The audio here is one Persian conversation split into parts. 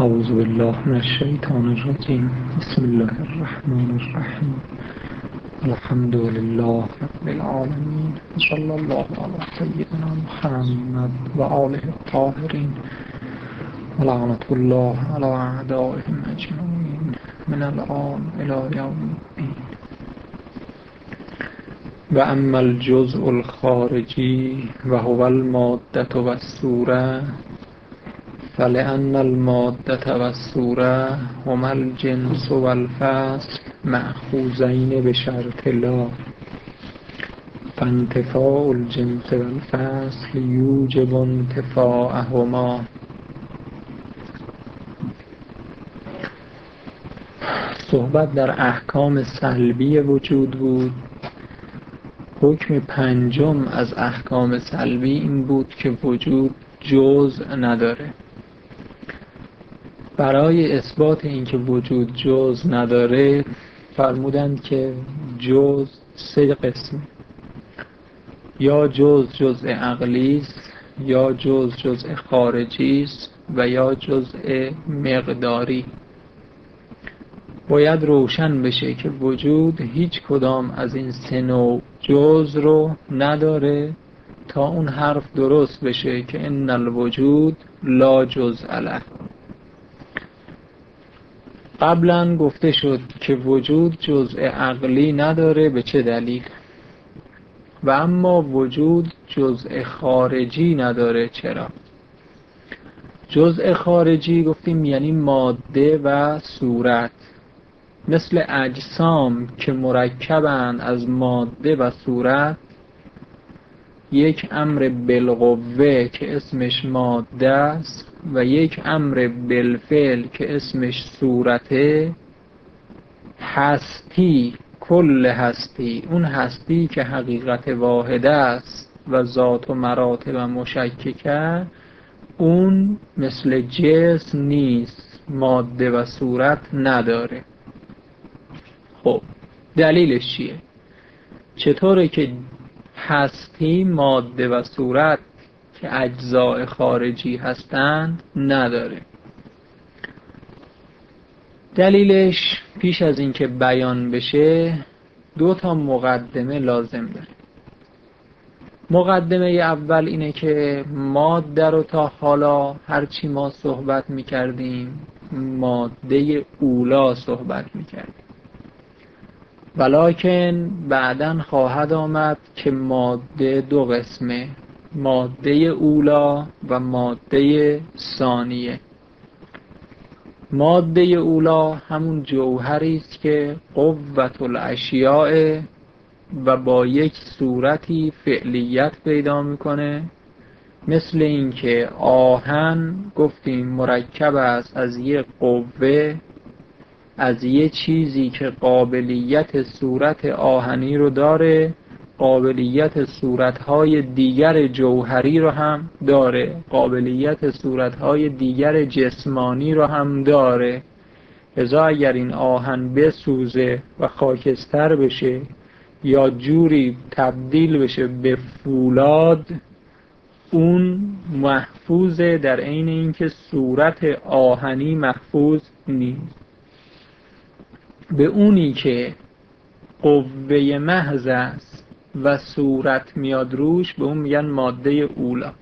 أعوذ بالله من الشيطان الرجيم. بسم الله الرحمن الرحيم. الحمد لله رب العالمين، صلى الله على سيدنا محمد وآله الطاهرين، ولعنة الله على أعدائهم أجمعين من الآن إلى يوم الدين. وأما الجزء الخارجي وهو المادة والصورة، فلأن المادة والصورة هما الجنس والفصل مأخوذين بشرط لا، فانتفاء الجنس والفصل یوجب انتفاءهما. صحبت در احکام سلبی وجود بود. حکم پنجم از احکام سلبی این بود که وجود جزء نداره. برای اثبات اینکه وجود جزء نداره فرمودند که جزء سه قسمه: یا جزء عقلی است، یا جزء خارجی است و یا جزء مقداری. باید روشن بشه که وجود هیچ کدام از این سه نوع جزء رو نداره تا اون حرف درست بشه که ان الوجود لا جزء له. قبلا گفته شد که وجود جزء عقلی نداره. به چه دلیل؟ و اما وجود جزء خارجی نداره. چرا؟ جزء خارجی گفتیم یعنی ماده و صورت، مثل اجسام که مرکبند از ماده و صورت. یک امر بالقوه که اسمش ماده است و یک امر بالفعل که اسمش صورته. هستی، کل هستی، اون هستی که حقیقت واحده است و ذات و مراتب مشککه، اون مثل جسم نیست، ماده و صورت نداره. خب دلیلش چیه؟ چطوره که هستی ماده و صورت که اجزاء خارجی هستند نداره؟ دلیلش پیش از اینکه بیان بشه دو تا مقدمه لازم داره. مقدمه اول اینه که ماده رو تا حالا هرچی ما صحبت میکردیم ماده اولا صحبت میکردیم، ولکن بعداً خواهد آمد که ماده دو قسمه: ماده اولا و ماده ثانیه. ماده اولا همون جوهری است که قوت الاشیاء و با یک صورتی فعلیت پیدا میکنه. مثل اینکه آهن گفتیم مرکب است از یک قوه، از یه چیزی که قابلیت صورت آهنی رو داره، قابلیت صورتهای دیگر جوهری رو هم داره، قابلیت صورتهای دیگر جسمانی رو هم داره. لذا اگر این آهن بسوزه و خاکستر بشه یا جوری تبدیل بشه به فولاد، اون محفوظه، در عین اینکه صورت آهنی محفوظ نیست. به اونی که قوه محض است و صورت میاد روش به اون میگن ماده اولا.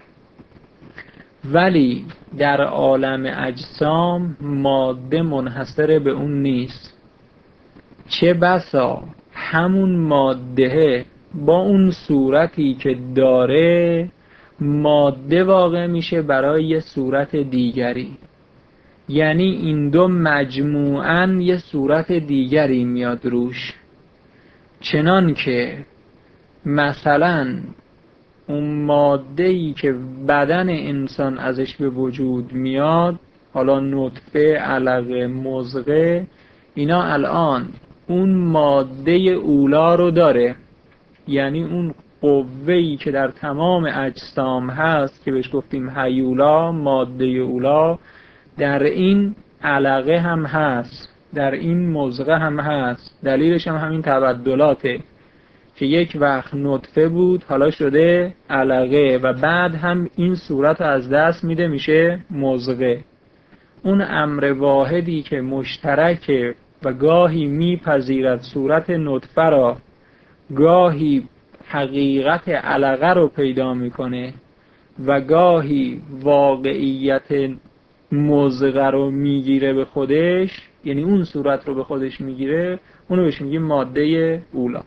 ولی در عالم اجسام ماده منحصر به اون نیست. چه بسا همون ماده با اون صورتی که داره ماده واقع میشه برای یه صورت دیگری، یعنی این دو مجموعاً یه صورت دیگری میاد روش. چنان که مثلا اون ماده‌ای که بدن انسان ازش به وجود میاد، حالا نطفه، علقه، مضغه، اینا الان اون ماده اولا رو داره، یعنی اون قوه‌ای که در تمام اجسام هست که بهش گفتیم هیولا، ماده اولا، در این علقه هم هست، در این مضغه هم هست. دلیلش هم همین تبدلاته که یک وقت نطفه بود حالا شده علقه و بعد هم این صورت از دست میده میشه مضغه. اون امر واحدی که مشترک و گاهی میپذیرد صورت نطفه را، گاهی حقیقت علقه رو پیدا میکنه و گاهی واقعیت مزغه رو میگیره به خودش، یعنی اون صورت رو به خودش میگیره، اونو بهش میگیم ماده اولا.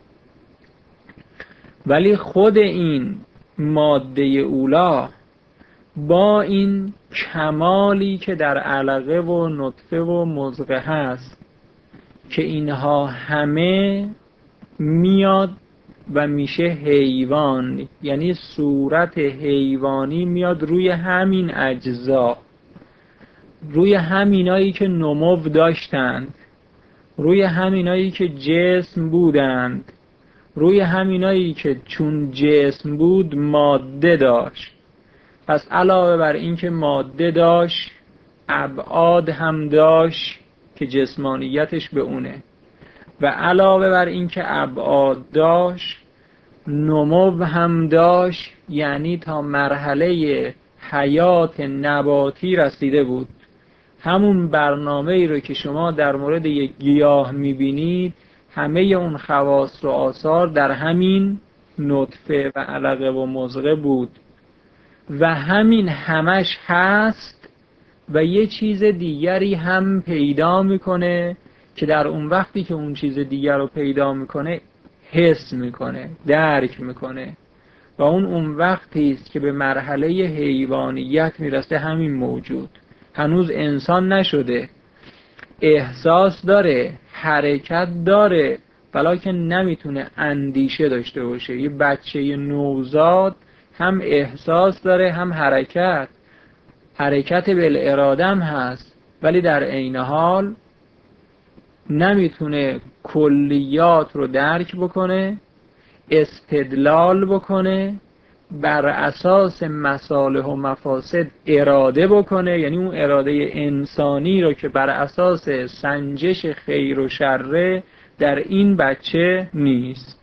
ولی خود این ماده اولا با این کمالی که در علقه و نطفه و مزغه هست که اینها همه میاد و میشه حیوان، یعنی صورت حیوانی میاد روی همین اجزا، روی همینایی که نمو داشتند، روی همینایی که جسم بودند، روی همینایی که چون جسم بود ماده داشت. پس علاوه بر این که ماده داشت، ابعاد هم داشت که جسمانیتش به اونه، و علاوه بر این که ابعاد داشت، نمو هم داشت، یعنی تا مرحله حیات نباتی رسیده بود. همون برنامه ای رو که شما در مورد یک گیاه میبینید، همه اون خواص و آثار در همین نطفه و علقه و مزغه بود و همین همش هست و یه چیز دیگری هم پیدا میکنه که در اون وقتی که اون چیز دیگر رو پیدا میکنه حس میکنه، درک میکنه، و اون وقتی است که به مرحله حیوانیت میرسه. همین موجود هنوز انسان نشده، احساس داره، حرکت داره، ولیکن نمیتونه اندیشه داشته باشه. یه بچه نوزاد هم احساس داره هم حرکت بالاراده هم هست، ولی در عین حال نمیتونه کلیات رو درک بکنه، استدلال بکنه، بر اساس مصالح و مفاسد اراده بکنه، یعنی اون اراده انسانی رو که بر اساس سنجش خیر و شر در این بچه نیست.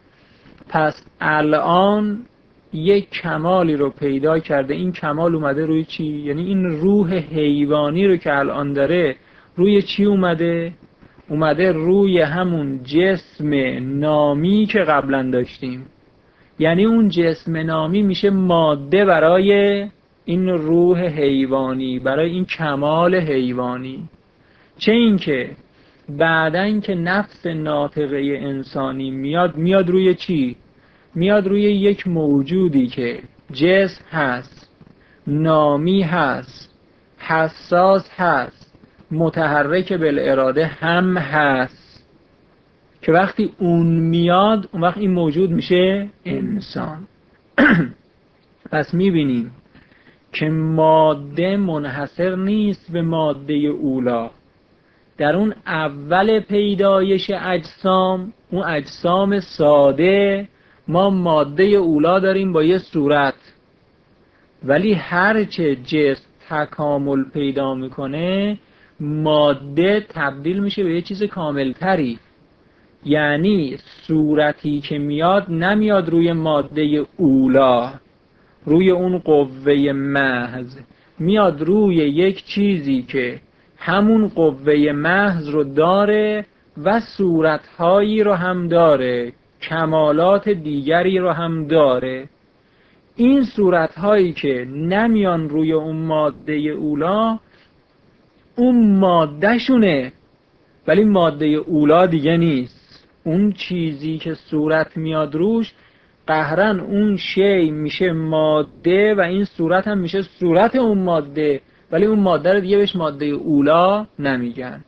پس الان یک کمالی رو پیدا کرده. این کمال اومده روی چی؟ یعنی این روح حیوانی رو که الان داره روی چی اومده؟ اومده روی همون جسم نامی که قبلا داشتیم. یعنی اون جسم نامی میشه ماده برای این روح حیوانی، برای این کمال حیوانی. چه اینکه بعدن که نفس ناطقه انسانی میاد روی چی؟ میاد روی یک موجودی که جسم هست، نامی هست، حساس هست، متحرک بالاراده هم هست، که وقتی اون میاد اون وقت این موجود میشه انسان. پس میبینیم که ماده منحصر نیست به ماده اولا. در اون اول پیدایش اجسام، اون اجسام ساده، ما ماده اولا داریم با یه صورت، ولی هرچه جسم تکامل پیدا میکنه ماده تبدیل میشه به یه چیز کاملتری. یعنی صورتی که میاد نمیاد روی ماده اولا، روی اون قوه محض، میاد روی یک چیزی که همون قوه محض رو داره و صورتهایی رو هم داره، کمالات دیگری رو هم داره. این صورتهایی که نمیان روی اون ماده اولا، اون ماده شونه، ولی ماده اولا دیگه نیست. اون چیزی که صورت میاد روش قهرن اون شی میشه ماده و این صورت هم میشه صورت اون ماده، ولی اون ماده رو دیگه بهش ماده اولا نمیگن.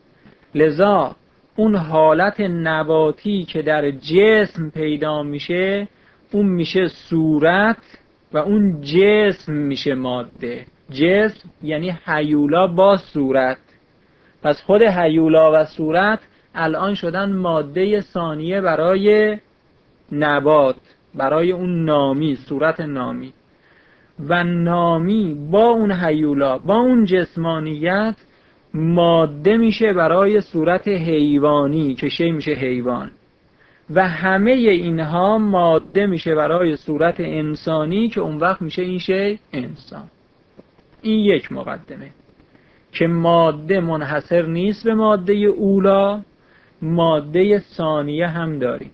لذا اون حالت نباتی که در جسم پیدا میشه اون میشه صورت و اون جسم میشه ماده. جسم یعنی هیولا با صورت. پس خود هیولا و صورت الان شدن ماده ثانیه برای نبات، برای اون نامی، صورت نامی. و نامی با اون هیولا، با اون جسمانیت ماده میشه برای صورت حیوانی که شی میشه حیوان، و همه اینها ماده میشه برای صورت انسانی که اون وقت میشه این شی انسان. این یک مقدمه که ماده منحصر نیست به ماده اولا، ماده ثانیه هم داریم.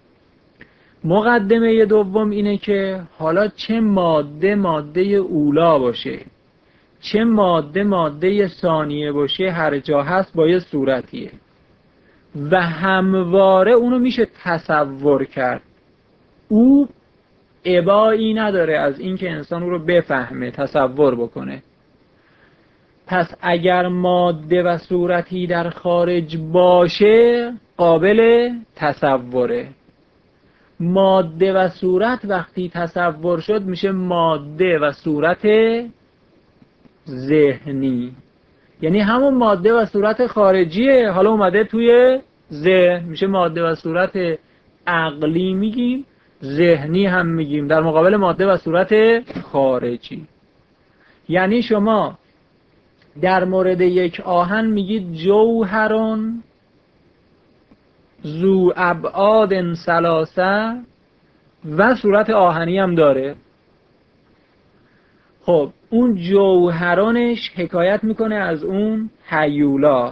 مقدمه دوم اینه که حالا چه ماده ماده اولا باشه، چه ماده ماده ثانیه باشه، هر جا هست با یه صورتیه و همواره اونو میشه تصور کرد. او ابایی نداره از اینکه انسان او رو بفهمه، تصور بکنه. پس اگر ماده و صورتی در خارج باشه قابل تصوره. ماده و صورت وقتی تصور شد میشه ماده و صورت ذهنی، یعنی همون ماده و صورت خارجیه حالا اومده توی ذهن، میشه ماده و صورت عقلی میگیم، ذهنی هم میگیم، در مقابل ماده و صورت خارجی. یعنی شما در مورد یک آهن میگید جوهرون ذو ابعاد ثلاثه و صورت آهنی هم داره. خب اون جوهرانش حکایت میکنه از اون هیولا،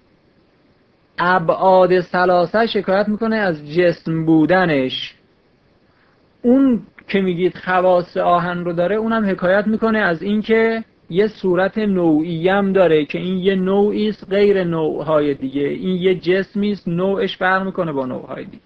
ابعاد ثلاثه حکایت میکنه از جسم بودنش. اون که میگید خواص آهن رو داره اونم حکایت میکنه از این که یه صورت نوعی هم داره که این یه نوعی است غیر نوعهای دیگه، این یه جسمی است نوعش فرق میکنه با نوعهای دیگه.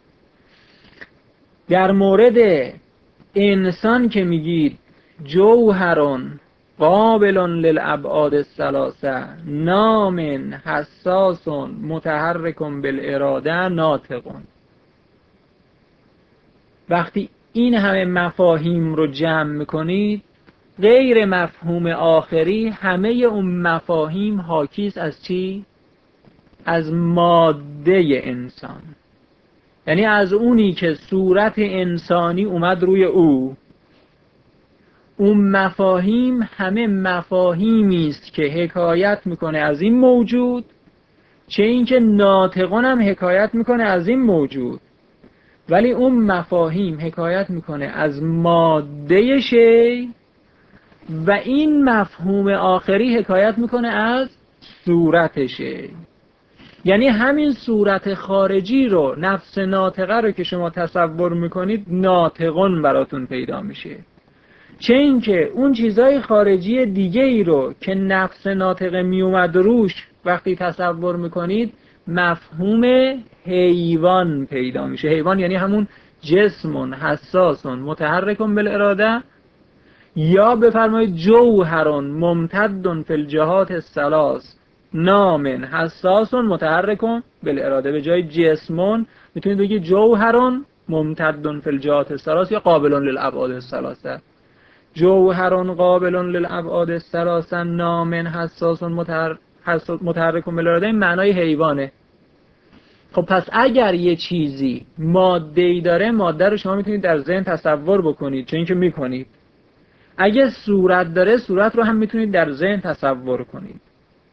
در مورد انسان که میگید جوهرون قابل للابعاد الثلاثه نام حساس متحرک بالاراده ناطق، وقتی این همه مفاهیم رو جمع میکنید غیر مفهوم آخری همه اون مفاهیم حاکیست از چی؟ از ماده انسان، یعنی از اونی که صورت انسانی اومد روی او. اون مفاهیم همه مفاهیمی است که حکایت میکنه از این موجود، چه اینکه ناطقون هم حکایت میکنه از این موجود، ولی اون مفاهیم حکایت میکنه از ماده شی و این مفهوم آخری حکایت میکنه از صورت شی. یعنی همین صورت خارجی رو، نفس ناطقه رو که شما تصور میکنید ناطقون براتون پیدا میشه، چه اینکه اون چیزای خارجی دیگه ای رو که نفس ناطقه میومد روش وقتی تصور میکنید مفهوم حیوان پیدا میشه. حیوان یعنی همون جسمون حساسون متحرکون بالاراده، یا بفرمایید جوهرون ممتدون فی الجهات الثلاث نام حساسون متحرکون بالاراده. به جای جسمون میتونید بگید جوهرون ممتدون فی الجهات الثلاث یا قابلون للابعاد الثلاثه. جوهرون قابلون للابعاد الثلاثه نام حساسون متحرکون بالاراده این معنای حیوانه. خب پس اگر یه چیزی ماده‌ای داره، ماده رو شما میتونید در ذهن تصور بکنید، چون اینکه میکنید. اگه صورت داره، صورت رو هم میتونید در ذهن تصور کنید.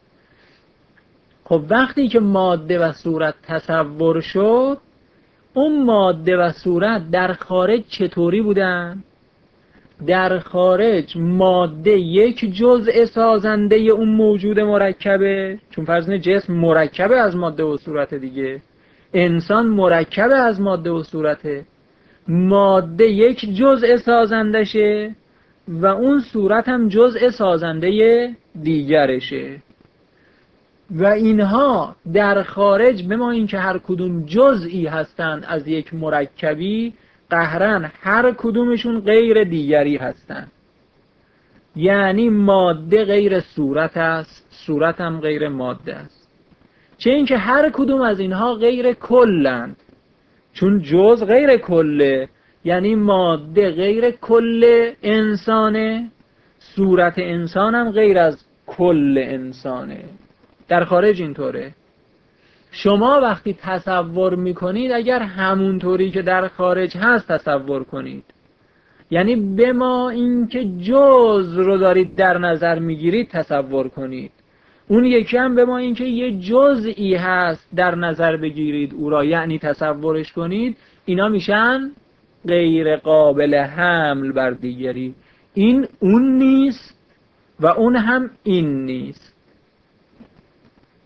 خب وقتی که ماده و صورت تصور شد، اون ماده و صورت در خارج چطوری بودن؟ در خارج ماده یک جزء سازنده اون موجود مرکبه، چون فرض جسم مرکبه از ماده و صورت دیگه، انسان مرکبه از ماده و صورته، ماده یک جزء سازندشه و اون صورت هم جزء سازنده دیگرشه و اینها در خارج به ما این که هر کدوم جزئی هستند از یک مرکبی، قهرن هر کدومشون غیر دیگری هستند. یعنی ماده غیر صورت است، صورت هم غیر ماده است، چه اینکه هر کدوم از اینها غیر کلند، چون جز غیر کله. یعنی ماده غیر کل انسانه، صورت انسان هم غیر از کل انسانه. در خارج اینطوره. شما وقتی تصور میکنید اگر همونطوری که در خارج هست تصور کنید، یعنی به ما اینکه جز رو دارید در نظر میگیرید تصور کنید، اون یکی هم به ما اینکه یه جزئی هست در نظر بگیرید او را، یعنی تصورش کنید، اینا میشن غیر قابل حمل بر دیگری. این اون نیست و اون هم این نیست.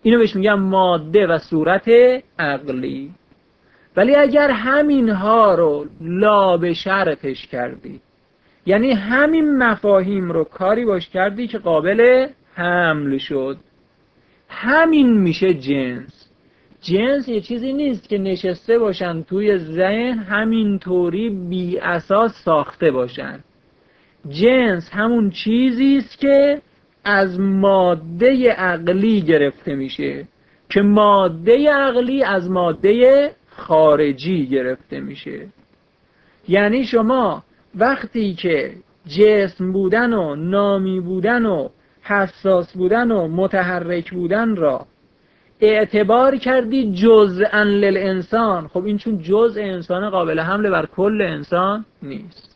اینو بهش میگم ماده و صورت عقلی. ولی اگر همینها رو لا به شرطش کردی، یعنی همین مفاهیم رو کاری باش کردی که قابل حمل شد، همین میشه جنس. جنس یه چیزی نیست که نشسته باشن توی ذهن همینطوری بی اساس ساخته باشن. جنس همون چیزی است که از ماده عقلی گرفته میشه، که ماده عقلی از ماده خارجی گرفته میشه. یعنی شما وقتی که جسم بودن و نامی بودن و حساس بودن و متحرک بودن را اعتبار کردی جزءا للانسان، خب این چون جزء انسان قابل حمل بر کل انسان نیست.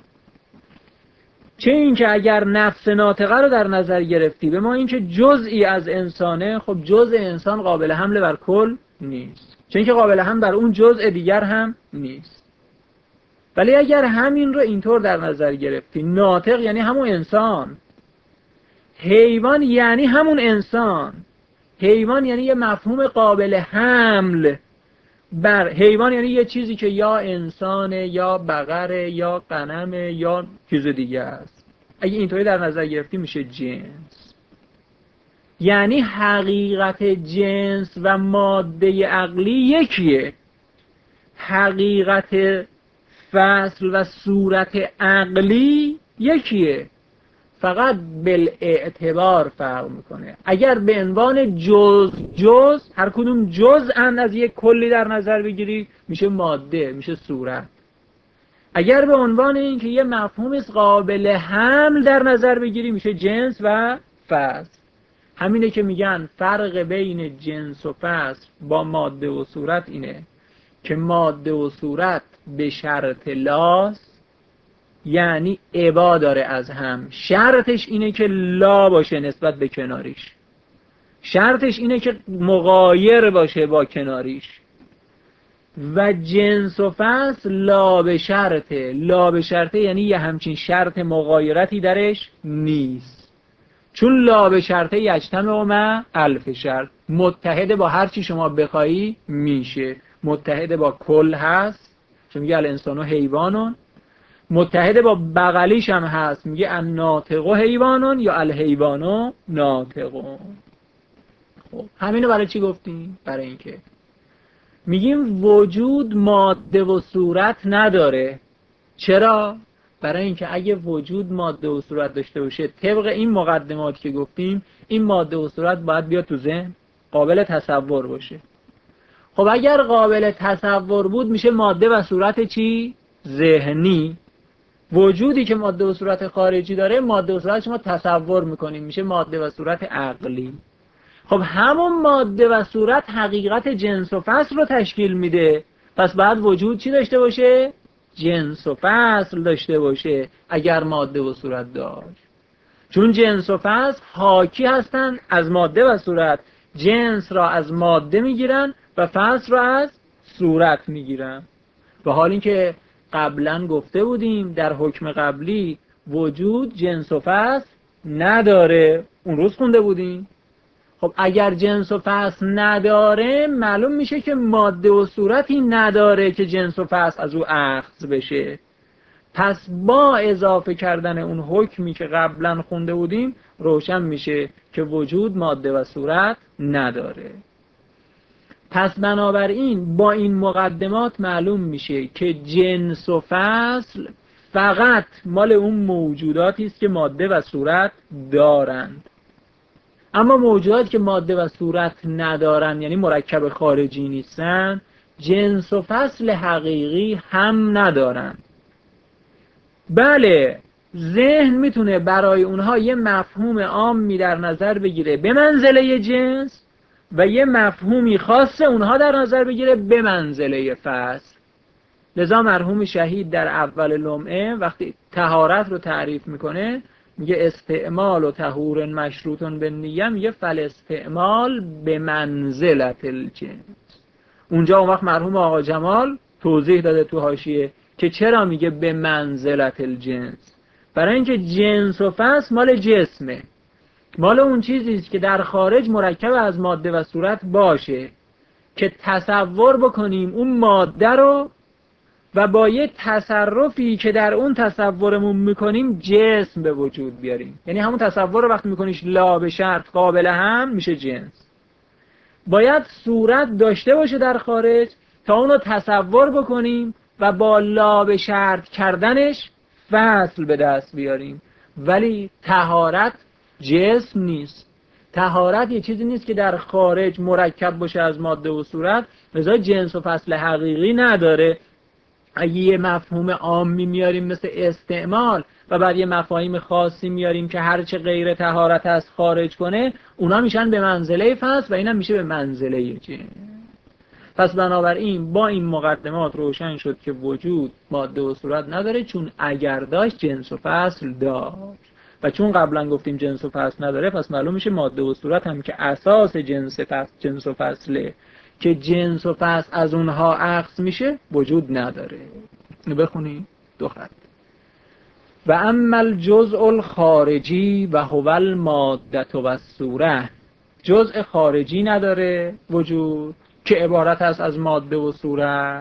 چه این که اگر نفس ناطقه رو در نظر گرفتی، به ما این که جزئی از انسانه، خب جزء انسان قابل حمل بر کل نیست، چه این که قابل حمل بر اون جزء دیگر هم نیست. ولی اگر همین رو اینطور در نظر گرفتی، ناطق یعنی همون انسان، حیوان یعنی همون انسان، حیوان یعنی یه مفهوم قابل حمل بر حیوان، یعنی یه چیزی که یا انسانه یا بقره یا غنمه یا چیز دیگه است. اگه اینطوری در نظر گرفتی میشه جنس. یعنی حقیقت جنس و ماده عقلی یکیه. حقیقت فصل و صورت عقلی یکیه، فقط بالاعتبار فرق میکنه. اگر به عنوان جز هر کدوم جزءاً از یک کلی در نظر بگیری میشه ماده، میشه صورت. اگر به عنوان این که یه مفهوم قابل حمل در نظر بگیری میشه جنس و فصل. همینه که میگن فرق بین جنس و فصل با ماده و صورت اینه که ماده و صورت به شرط لاست، یعنی عبا داره از هم. شرطش اینه که لا باشه نسبت به کناریش، شرطش اینه که مغایر باشه با کناریش. و جنس و فصل لا به شرطه. لا به شرطه یعنی یه همچین شرط مغایرتی درش نیست، چون لا به شرطه یجتمع مع الف شرط، متحد با هر چی شما بخوایی میشه. متحد با کل هست چون میگه الانسان و حیوانون، متحد با بغلیش هم هست میگه الناطق و حیوانون یا الحیوان ناطقون. خب همینو برای چی گفتیم؟ برای اینکه میگیم وجود ماده و صورت نداره. چرا؟ برای اینکه اگه وجود ماده و صورت داشته باشه، طبق این مقدمات که گفتیم، این ماده و صورت باید بیاد تو ذهن، قابل تصور باشه. خب اگر قابل تصور بود میشه ماده و صورت چی؟ ذهنی. وجودی که ماده و صورت خارجی داره، ماده و صورت شما تصور میکنیم، میشه ماده و صورت عقلی. خب همون ماده و صورت حقیقت جنس و فصل رو تشکیل میده، پس بعد وجود چی داشته باشه؟ جنس و فصل داشته باشه اگر ماده و صورت داشت. چون جنس و فصل حاکی هستن از ماده و صورت، جنس را از ماده میگیرن و فصل را از صورت میگیرن. به حال اینکه قبلا گفته بودیم در حکم قبلی وجود جنس و فصل نداره، اون روز خونده بودیم. خب اگر جنس و فصل نداره، معلوم میشه که ماده و صورتی نداره که جنس و فصل از او اخذ بشه. پس با اضافه کردن اون حکمی که قبلا خونده بودیم روشن میشه که وجود ماده و صورت نداره. پس بنابراین با این مقدمات معلوم میشه که جنس و فصل فقط مال اون موجوداتی است که ماده و صورت دارند. اما موجوداتی که ماده و صورت ندارن، یعنی مرکب خارجی نیستن، جنس و فصل حقیقی هم ندارن. بله، ذهن میتونه برای اونها یه مفهوم عامی در نظر بگیره به منزله جنس و یه مفهومی خاص اونها در نظر بگیره به منزله فصل. لذا مرحوم شهید در اول لمعه وقتی طهارت رو تعریف میکنه میگه استعمال و طهور مشروطن به نیه، میگه فل استعمال به منزلت الجنس. اونجا اون وقت مرحوم آقا جمال توضیح داده تو حاشیه که چرا میگه به منزلت الجنس. برای اینکه جنس و فصل مال جسمه، مال اون چیزی است که در خارج مرکب از ماده و صورت باشه که تصور بکنیم اون ماده رو و با یه تصرفی که در اون تصورمون میکنیم جسم به وجود بیاریم. یعنی همون تصور رو وقتی میکنیش لا به شرط قابل هم میشه جنس. باید صورت داشته باشه در خارج تا اونو تصور بکنیم و با لا به شرط کردنش فصل به دست بیاریم. ولی طهارت جسم نیست. طهارت یه چیزی نیست که در خارج مرکب باشه از ماده و صورت، لذا جنس و فصل حقیقی نداره. اگه یه مفهوم عامی میاریم مثل استعمال و بعد یه مفاهیم خاصی میاریم که هرچه غیر طهارت از خارج کنه، اونا میشن به منزله فصل و اینم میشه به منزله جنس. پس بنابراین با این مقدمات روشن شد که وجود ماده و صورت نداره، چون اگر داشت جنس و فصل داشت. و چون قبلا گفتیم جنس و فصل نداره، پس معلوم میشه ماده و صورت هم که اساس جنس و فصله که جنس و فصل از اونها اخذ میشه وجود نداره. بخونی دو خط. و اما الجزء الخارجی و هو الماده و الصوره، جزء خارجی نداره وجود که عبارت است از ماده و صورت.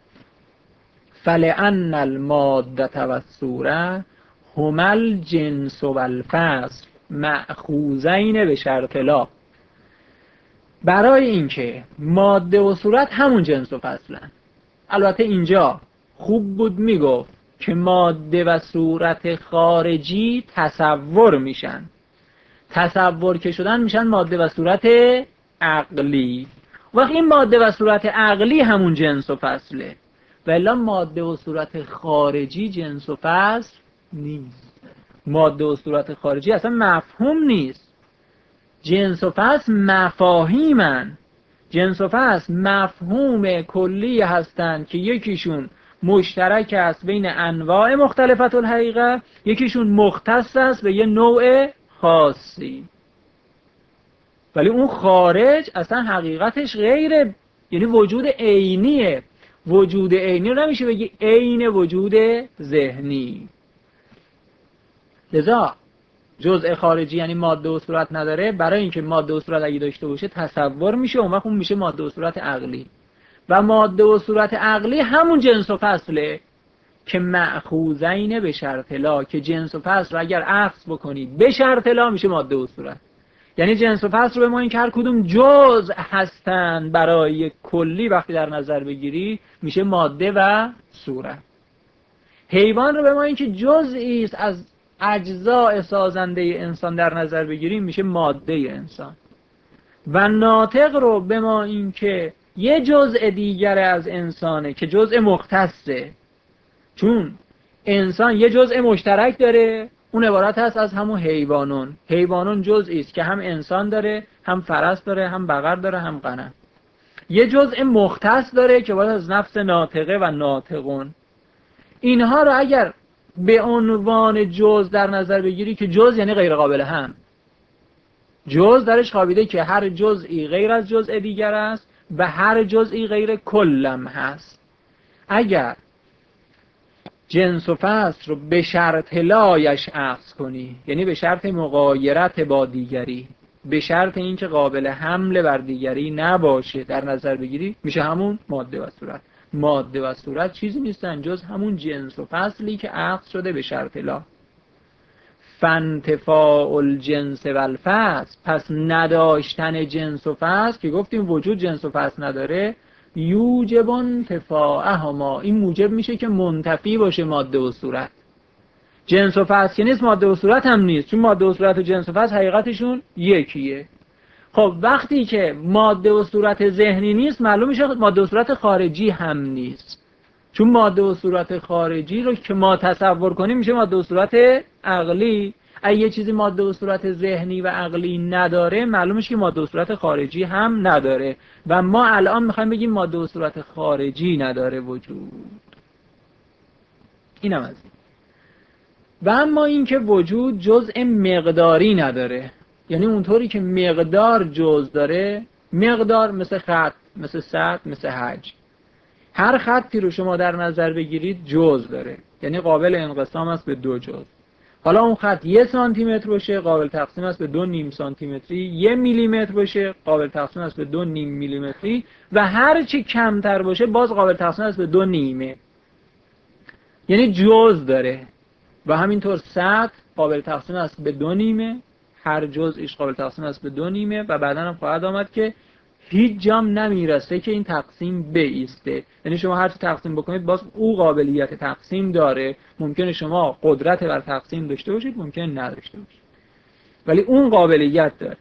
فلأن الماده و الصوره هما الجنس و الفصل مأخوذین به شرط لا. برای اینکه ماده و صورت همون جنس و فصلن. البته اینجا خوب بود میگفت که ماده و صورت خارجی تصور میشن، تصور که شدن میشن ماده و صورت عقلی. وقتی این ماده و صورت عقلی همون جنس و فصله، ولی ماده و صورت خارجی جنس و فصل نیست. ماده و صورت خارجی اصلا مفهوم نیست. جنس و فصل مفاهیمن. جنس و فصل مفهوم کلی هستند که یکیشون مشترک است بین انواع مختلفت الحقیقه، یکیشون مختص است به یه نوع خاصی. ولی اون خارج اصلا حقیقتش غیره، یعنی وجود عینیه. وجود عینی رو نمیشه بگی عین وجود ذهنی. لذا جزء خارجی یعنی ماده و صورت نداره. برای اینکه ماده و صورت اگه داشته باشه تصور میشه، اون وقت اون میشه ماده و صورت عقلی. و ماده و صورت عقلی همون جنس و فصله که مأخوذین به شرط لا، که جنس و فصل رو اگر اخذ بکنید به شرط لا میشه ماده و صورت. یعنی جنس و فصل رو به ما این که هر کدوم جزء هستن برای کلی وقتی در نظر بگیری میشه ماده و صورت. حیوان رو به ما این که جزئی است از اجزاء سازنده انسان در نظر بگیریم میشه ماده انسان. و ناطق رو به ما این که یه جزء دیگر از انسانه که جزء مختصه، چون انسان یه جزء مشترک داره، اون عبارت هست از همون حیوانون. حیوانون جزئی است که هم انسان داره، هم فرس داره، هم بقر داره، هم غنم. یه جزء مختص داره که عبارت از نفس ناطقه و ناطقون. اینها رو اگر به عنوان جزء در نظر بگیری که جزء یعنی غیر قابل هم، جزء درش خوابیده که هر جزئی غیر از جزء دیگر است و هر جزئی غیر کلم هست. اگر جنس و فصل رو به شرط لایش اخذ کنی، یعنی به شرط مغایرت با دیگری، به شرط اینکه قابل حمل بر دیگری نباشه در نظر بگیری، میشه همون ماده و صورت. ماده و صورت چیزی نیستن جز همون جنس و فصلی که اخذ شده به شرط لا. فانتفاء الجنس و الفصل، پس نداشتن جنس و فصل که گفتیم وجود جنس و فصل نداره، یوجب انتفاءهما، این موجب میشه که منتفی باشه ماده و صورت. جنس و فصل که نیست ماده و صورت هم نیست، چون ماده و صورت و جنس و فصل حقیقتشون یکیه. خب وقتی که ماده و صورت ذهنی نیست، معلوم میشه ماده و صورت خارجی هم نیست، چون ماده و صورت خارجی رو که ما تصور کنیم میشه ماده و صورت عقلی. اگه یه چیزی ماده و صورت ذهنی و عقلی نداره، معلوم میشه که ماده و صورت خارجی هم نداره. و ما الان میخوایم بگیم ماده و صورت خارجی نداره وجود. اینم از این. و اما این که وجود جزء مقداری نداره، یعنی اونطوری که مقدار جزء داره، مقدار مثل خط، مثل سطح، مثل حجم. هر خطی رو شما در نظر بگیرید جزء داره، یعنی قابل انقسام است به دو جزء. حالا اون خط 1 سانتی متر باشه قابل تقسیم است به 2 نیم سانتی متری، 1 میلی متر باشه قابل تقسیم است به 2 نیم میلی متری و هر چی کمتر باشه باز قابل تقسیم است به 2 نیمه، یعنی جزء داره. و همینطور سطح قابل تقسیم است به 2 نیمه، هر جزءش قابل تقسیم است به 2 نیمه و بعدا هم خواهد آمد که هیچ جام نمیرسه که این تقسیم بایسته. یعنی شما هر چی تقسیم بکنید باز او قابلیت تقسیم داره. ممکنه شما قدرت بر تقسیم داشته باشید، ممکنه نداشته باشید، ولی اون قابلیت داره.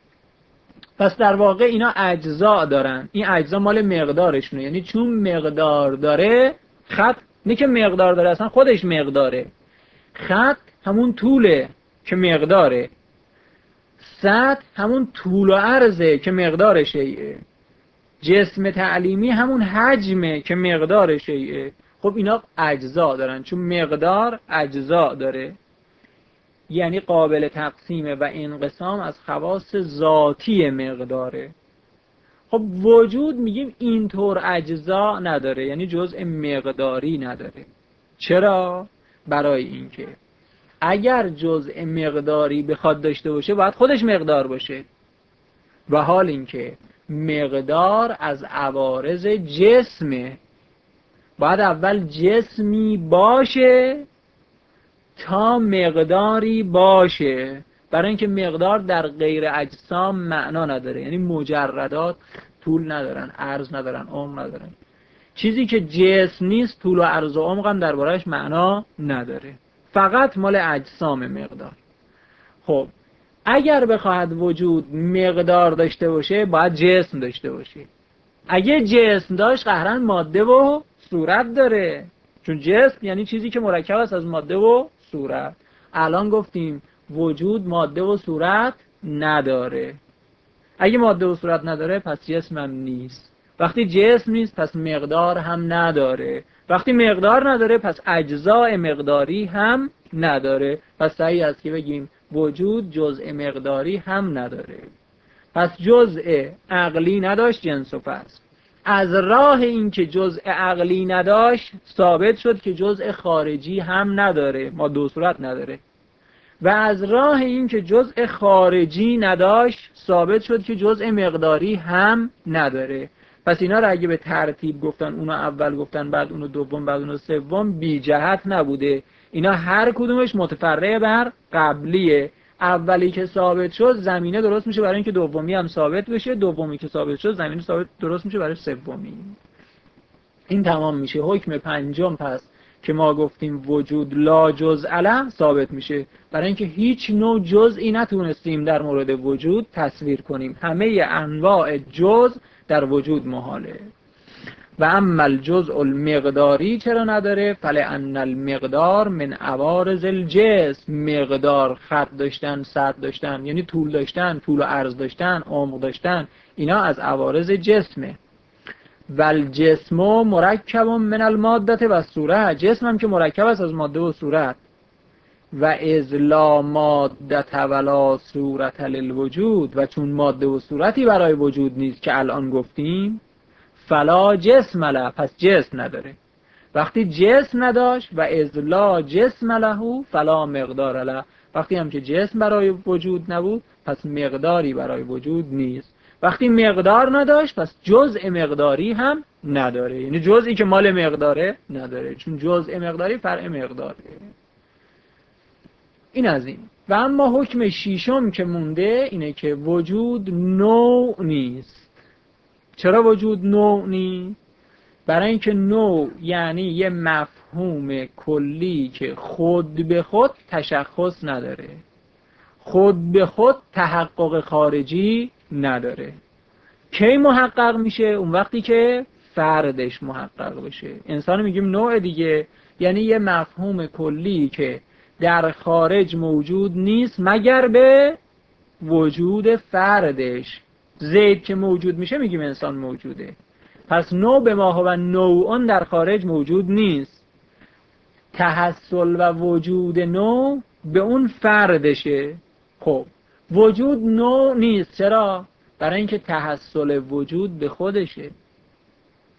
پس در واقع اینا اجزا دارن. این اجزا مال مقدارشونه، یعنی چون مقدار داره خط نه که مقدار داره، اصلا خودش مقداره. خط همون طوله که مقداره، سطح همون طول و عرضه که مقدار شیئه، جسم تعلیمی همون حجمه که مقدار شیئه. خب اینا اجزا دارن، چون مقدار اجزا داره یعنی قابل تقسیمه و انقسام از خواص ذاتی مقداره. خب وجود میگیم اینطور اجزا نداره، یعنی جزء مقداری نداره. چرا؟ برای اینکه اگر جزء مقداری بخواد داشته باشه باید خودش مقدار باشه، و حال اینکه مقدار از عوارض جسمه، باید اول جسمی باشه تا مقداری باشه، برای اینکه مقدار در غیر اجسام معنا نداره، یعنی مجردات طول ندارن، عرض ندارن، عمق ندارن. چیزی که جسم نیست طول و عرض و عمق هم درباره‌اش معنا نداره، فقط مال اجسام مقدار. خب اگر بخواهد وجود مقدار داشته باشه باید جسم داشته باشه. اگه جسم داشت قطعاً ماده و صورت داره، چون جسم یعنی چیزی که مرکب است از ماده و صورت. الان گفتیم وجود ماده و صورت نداره. اگه ماده و صورت نداره پس جسم هم نیست. وقتی جسم نیست پس مقدار هم نداره. وقتی مقدار نداره پس اجزاء مقداری هم نداره. پس صحیح است که بگیم وجود جزء مقداری هم نداره. پس جزء عقلی نداشت جنس و فصل. از راه این که جزء عقلی نداشت ثابت شد که جزء خارجی هم نداره، ما دو صورت نداره. و از راه این که جزء خارجی نداشت ثابت شد که جزء مقداری هم نداره. پس اینا رو اگه به ترتیب گفتن، اونو اول گفتن بعد اونو دوم بعد اونو سوم، بی جهت نبوده. اینا هر کدومش متفرع بر قبلیه. اولی که ثابت شد زمینه درست میشه برای اینکه دومی هم ثابت بشه، دومی که ثابت شد زمینه ثابت درست میشه برای سومی. این تمام میشه. حکم پنجم پس که ما گفتیم وجود لا جزء له ثابت میشه، برای اینکه هیچ نوع جزئی نتونستیم در مورد وجود تصویر کنیم. همه انواع جزء در وجود محاله. و اما الجزء المقداری چرا نداره؟ فلأن المقدار من عوارض الجسم. مقدار خط داشتن، سطح داشتن، یعنی طول داشتن، طول و عرض داشتن، عمق داشتن، اینا از عوارض جسمه. و الجسم مرکب من الماده و صورت. جسم هم که مرکب است از ماده و صورت. و اذ لا ماده ولا صورت للوجود. و چون ماده و صورتی برای وجود نیست که الان گفتیم، فلا جسم له، پس جسم نداره. وقتی جسم نداشت و اذ لا جسم له فلا مقدار له، وقتی هم که جسم برای وجود نبود پس مقداری برای وجود نیست. وقتی مقدار نداشت پس جزء مقداری هم نداره، یعنی جزئی که مال مقداره نداره، چون جزء مقداری فرع مقداره. این از این. و اما حکم ششم که مونده اینه که وجود نوع نیست. چرا وجود نوع نیست؟ برای اینکه نوع یعنی یه مفهوم کلی که خود به خود تشخص نداره، خود به خود تحقق خارجی نداره. کی محقق میشه؟ اون وقتی که فردش محقق بشه. انسان میگیم نوع دیگه، یعنی یه مفهوم کلی که در خارج موجود نیست مگر به وجود فردش. زید که موجود میشه میگیم انسان موجوده. پس نوع به ما هو نوعون در خارج موجود نیست. تحصل و وجود نوع به اون فردشه. خب وجود نوع نیست. چرا؟ برای اینکه تحصل وجود به خودشه.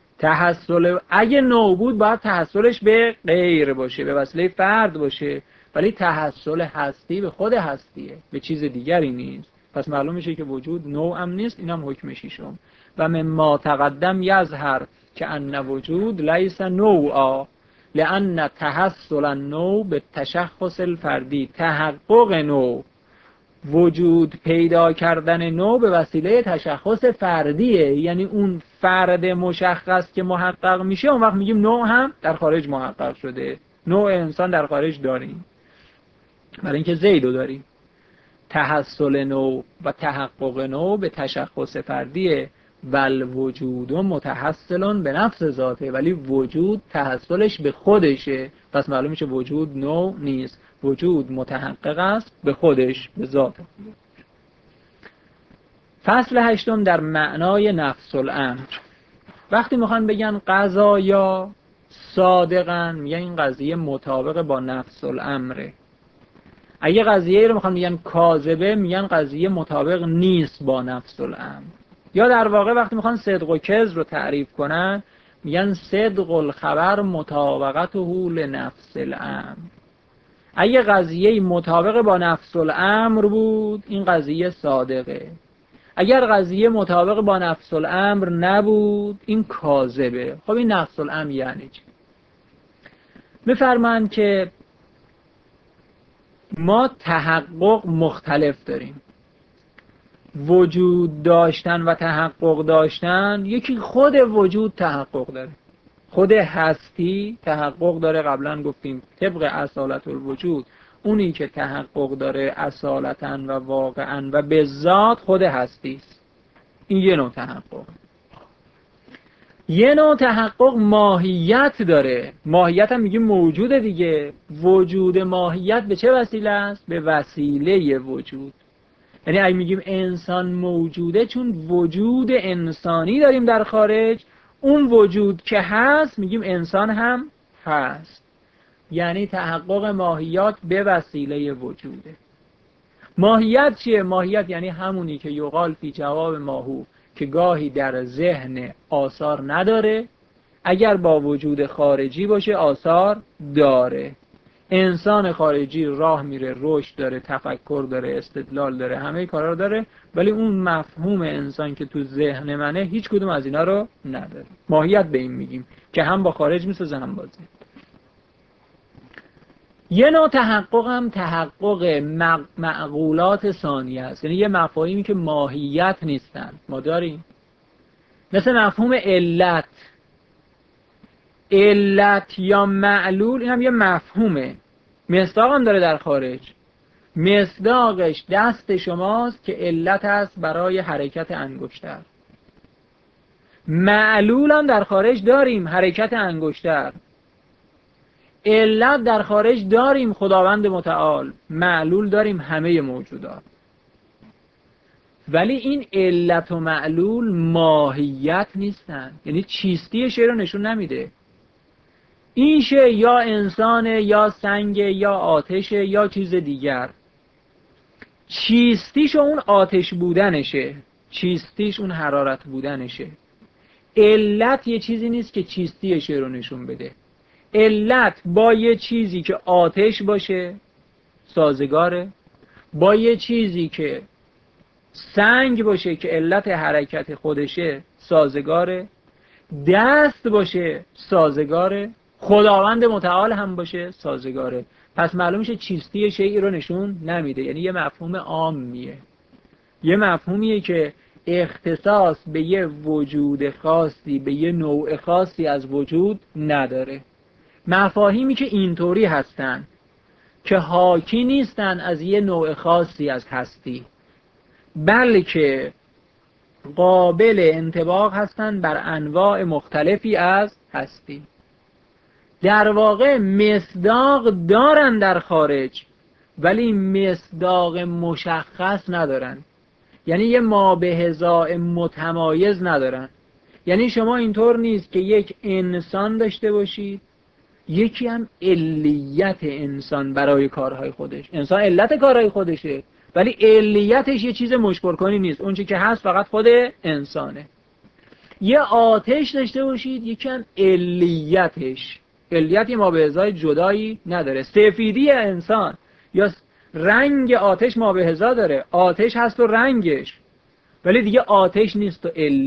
تحصل اگه نوع بود باید تحصلش به غیر باشه، به وسیله فرد باشه. ولی تحصل هستی به خود هستیه، به چیز دیگری نیست. پس معلوم میشه که وجود نوع هم نیست. اینم حکم ششم. و مما تقدم یظهر که ان وجود لیس نوعا لان تحصل النوع به تشخص الفردی. تحقق نوع، وجود پیدا کردن نوع به وسیله تشخص فردیه، یعنی اون فرد مشخص که محقق میشه اون وقت میگیم نوع هم در خارج محقق شده. نوع انسان در خارج داریم برای اینکه زیدو داریم. تحصل نوع و تحقق نوع به تشخص فردیه. ول وجود متحصل به نفس ذاته، ولی وجود تحصلش به خودشه. پس معلوم میشه وجود نوع نیست، وجود متحقق است به خودش، به ذات. فصل هشتم در معنای نفس الامر. وقتی میخوان بگن قضایا صادقن، میگن این قضیه مطابق با نفس الامره. اگه قضیه رو میخوان بگن کاذبه، میگن قضیه مطابق نیست با نفس الامر. یا در واقع وقتی میخوان صدق و کذب رو تعریف کنن، میگن صدق الخبر مطابقته لنفس الامر. اگه قضیه مطابق با نفس الامر بود این قضیه صادقه، اگر قضیه مطابق با نفس الامر نبود این کاذبه. خب این نفس الامر یعنی چی؟ میفرمایند که ما تحقق مختلف داریم. وجود داشتن و تحقق داشتن، یکی خود وجود تحقق داره، خود هستی تحقق داره. قبلا گفتیم طبق اصالت الوجود اونی که تحقق داره اصالتاً و واقعاً و به ذات خود هستی است. این یه نوع تحقق. یه نوع تحقق ماهیت داره. ماهیت هم میگیم موجوده دیگه. وجود ماهیت به چه وسیله است؟ به وسیله وجود. یعنی اگه میگیم انسان موجوده، چون وجود انسانی داریم در خارج، اون وجود که هست میگیم انسان هم هست. یعنی تحقق ماهیت به وسیله وجوده. ماهیت چیه؟ ماهیت یعنی همونی که یقال فی جواب ماهو، که گاهی در ذهن آثار نداره، اگر با وجود خارجی باشه آثار داره. انسان خارجی راه میره، رشد داره، تفکر داره، استدلال داره، همه کارا رو داره، ولی اون مفهوم انسان که تو ذهن منه هیچ کدوم از اینا رو نداره. ماهیت به این میگیم که هم با خارج میسازه هم با ذهن. یه نوع تحقق هم تحقق معقولات ثانیه است، یعنی یه مفاهیمی که ماهیت نیستن ما داریم، مثل مفهوم علت. علت یا معلول این هم یه مفهومه، مصداق هم داره در خارج. مصداقش دست شماست که علت است برای حرکت انگشتر. معلول هم در خارج داریم، حرکت انگشتر. علت در خارج داریم، خداوند متعال. معلول داریم، همه موجودات. ولی این علت و معلول ماهیت نیستن، یعنی چیستی شی رو نشون نمیده. این شی یا انسانه یا سنگه یا آتشه یا چیز دیگر. چیستیش اون آتش بودنشه، چیستیش اون حرارت بودنشه. علت یه چیزی نیست که چیستی شی رو نشون بده. علت با یه چیزی که آتش باشه سازگاره، با یه چیزی که سنگ باشه که علت حرکت خودشه سازگاره، دست باشه سازگاره، خداوند متعال هم باشه سازگاره. پس معلوم میشه چیستی شیئی رو نشون نمیده، یعنی یه مفهوم عامیه، یه مفهومیه که اختصاص به یه وجود خاصی، به یه نوع خاصی از وجود نداره. مفاهیمی که اینطوری هستن که حاکی نیستن از یه نوع خاصی از هستی، بلکه قابل انطباق هستن بر انواع مختلفی از هستی. در واقع مصداق دارن در خارج ولی مصداق مشخص ندارن، یعنی یه مابهضاء متمایز ندارن. یعنی شما اینطور نیست که یک انسان داشته باشید یکی هم علیت انسان برای کارهای خودش. انسان علت کارهای خودشه ولی علیتش یه چیز مشبر کنی نیست، اون چی که هست فقط خود انسانه. یه آتش داشته باشید یکی هم علیتش علیتی ما به ازای جدایی نداره. سفیدی انسان یا رنگ آتش ما به ازا داره، آتش هست و رنگش، ولی دیگه آتش نیست و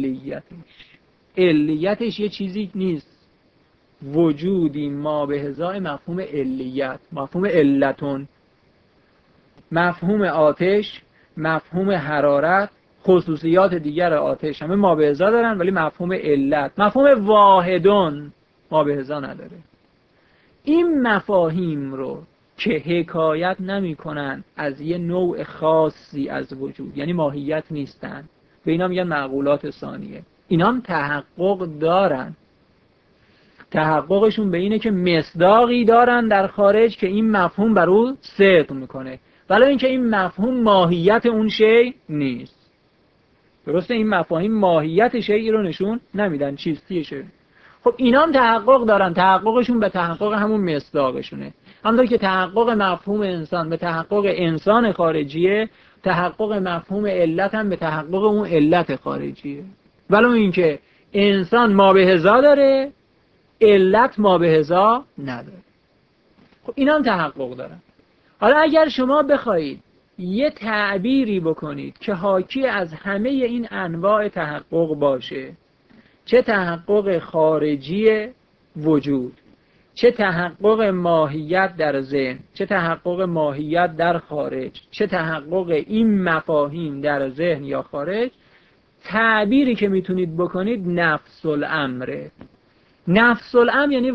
علیتش یه چیزی نیست. وجودی ما به ازای مفهوم علیت، مفهوم علتون، مفهوم آتش، مفهوم حرارت، خصوصیات دیگر آتش همه ما به ازا دارن، ولی مفهوم علت، مفهوم واحدون ما به ازا نداره. این مفاهیم رو که حکایت نمی کنن از یه نوع خاصی از وجود، یعنی ماهیت نیستن، به اینا میگن معقولات ثانیه. اینا هم تحقق دارن. تحققشون به اینه که مصداقی دارن در خارج که این مفهوم بر او صدق میکنه، ولی اینکه این مفهوم ماهیت اون شی نیست. درسته؟ این مفاهیم ماهیت شیئی رو نشون نمیدن، چیستی شی. خب اینا هم تحقق دارن، تحققشون به تحقق همون مصداقشونه. همونطور که تحقق مفهوم انسان به تحقق انسان خارجیه، تحقق مفهوم علت هم به تحقق اون علت خارجیه. ولی اینکه انسان ما به ازا داره، علت ما به ازا نداره. خب اینا هم تحقق دارن. حالا اگر شما بخواید یه تعبیری بکنید که حاکی از همه این انواع تحقق باشه، چه تحقق خارجی وجود، چه تحقق ماهیت در ذهن، چه تحقق ماهیت در خارج، چه تحقق این مفاهیم در ذهن یا خارج، تعبیری که میتونید بکنید نفس الامره. نفس الامر یعنی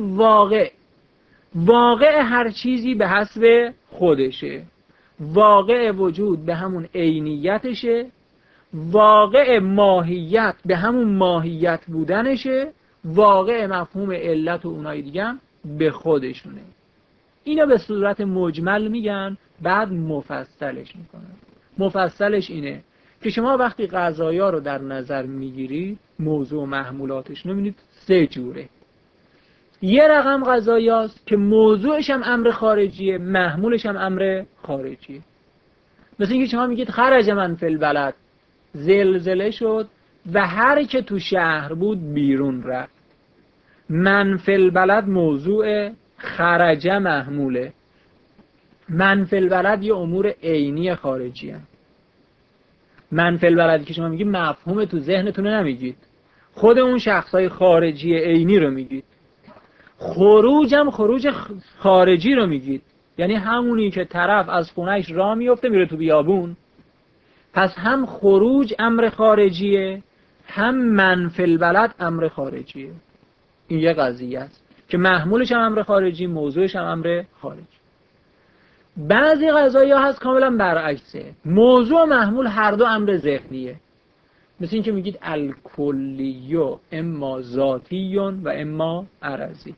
واقع هر چیزی به حسب خودشه، واقع وجود به همون عینیتشه، واقع ماهیت به همون ماهیت بودنشه، واقع مفهوم علت و اونای دیگه هم به خودشونه. اینا به صورت مجمل میگن، بعد مفصلش میکنن. مفصلش اینه که شما وقتی قضایا رو در نظر میگیرید، موضوع و محمولاتش رو میبینید 3 جوره. یه رقم قضایاست که موضوعش هم امر خارجیه، محمولش هم امر خارجیه. مثل اینکه شما میگید خرج من فی البلد، زلزله شد و هر که تو شهر بود بیرون رفت. من فی البلد موضوع، خرج محموله. من فی البلد یه امور عینی خارجی هم. من فی البلد که شما میگید مفهوم تو ذهنتون نمیگید، خود اون شخصای خارجی عینی رو میگید. خروج هم خروج خارجی رو میگید، یعنی همونی که طرف از خونهش راه میفته میره تو بیابون. پس هم خروج امر خارجیه، هم من فی البلد امر خارجیه. این یه قضیه است که محمولش هم امر خارجی، موضوعش هم امر خارجی. بعضی قضایا هست کاملا برعکسه، موضوع و محمول هر دو امر ذهنیه. مثل این که میگید الکلیو اما ذاتیون و اما عرضی.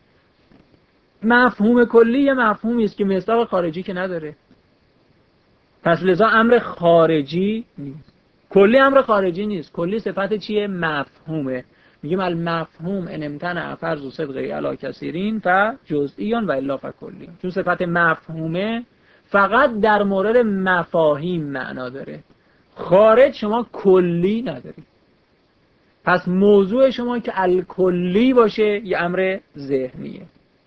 مفهوم کلی یه مفهومی است که مصداق خارجی که نداره، پس لذا امر خارجی نیست. کلی امر خارجی نیست. کلی صفت چیه؟ مفهومه. میگیم المفهوم ان امتنع فرض صدقه علی کثیرین فجزئیون و الا فکلی. چون صفت مفهومه فقط در مورد مفاهیم معنا داره، خارج شما کلی نداری. پس موضوع شما که الکلی باشه یه امر ذهنیه.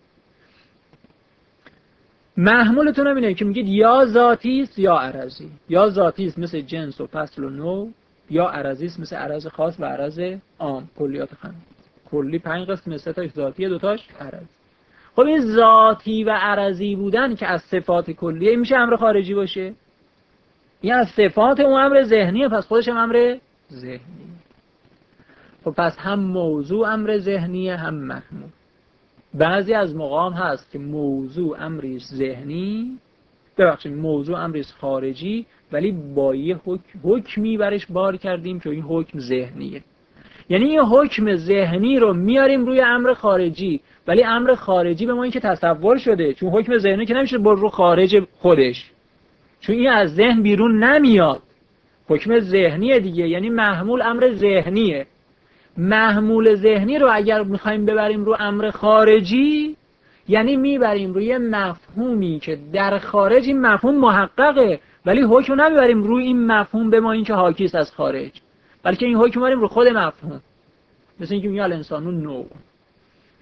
محمولتون هم اینه که میگید یا ذاتی است یا عرضی. یا ذاتی است مثل جنس و فصل و نوع، یا عرضی است مثل عرض خاص و عرض عام. کلیات خمس. کلی 5 قسم، 3 تاش ذاتیه، 2 تاش عرضی. خب این ذاتی و عرضی بودن که از صفات کلیه میشه امر خارجی باشه؟ این از صفات اون امر ذهنیه، پس خودش هم امر ذهنیه. خب پس هم موضوع امر ذهنیه هم محمول. بعضی از مقام هست که موضوع امری ذهنی، موضوع امری خارجی، ولی با یه حکمی برش بار کردیم که این حکم ذهنیه. یعنی این حکم ذهنی رو میاریم روی امر خارجی، ولی امر خارجی به ما این که تصور شده، چون حکم ذهنی که نمیشه بر رو خارج خودش، چون این از ذهن بیرون نمیاد، حکم ذهنیه دیگه. یعنی محمول امر ذهنیه. محمول ذهنی رو اگر میخوایم ببریم رو امر خارجی، یعنی میبریم روی مفهومی که در خارج این مفهوم محققه، ولی حکم نمیبریم روی این مفهوم به ما این که حاکی است از خارج، بلکه این حکم میبریم رو خود مفهوم. مثل اینکه میگه الانسانو نوع،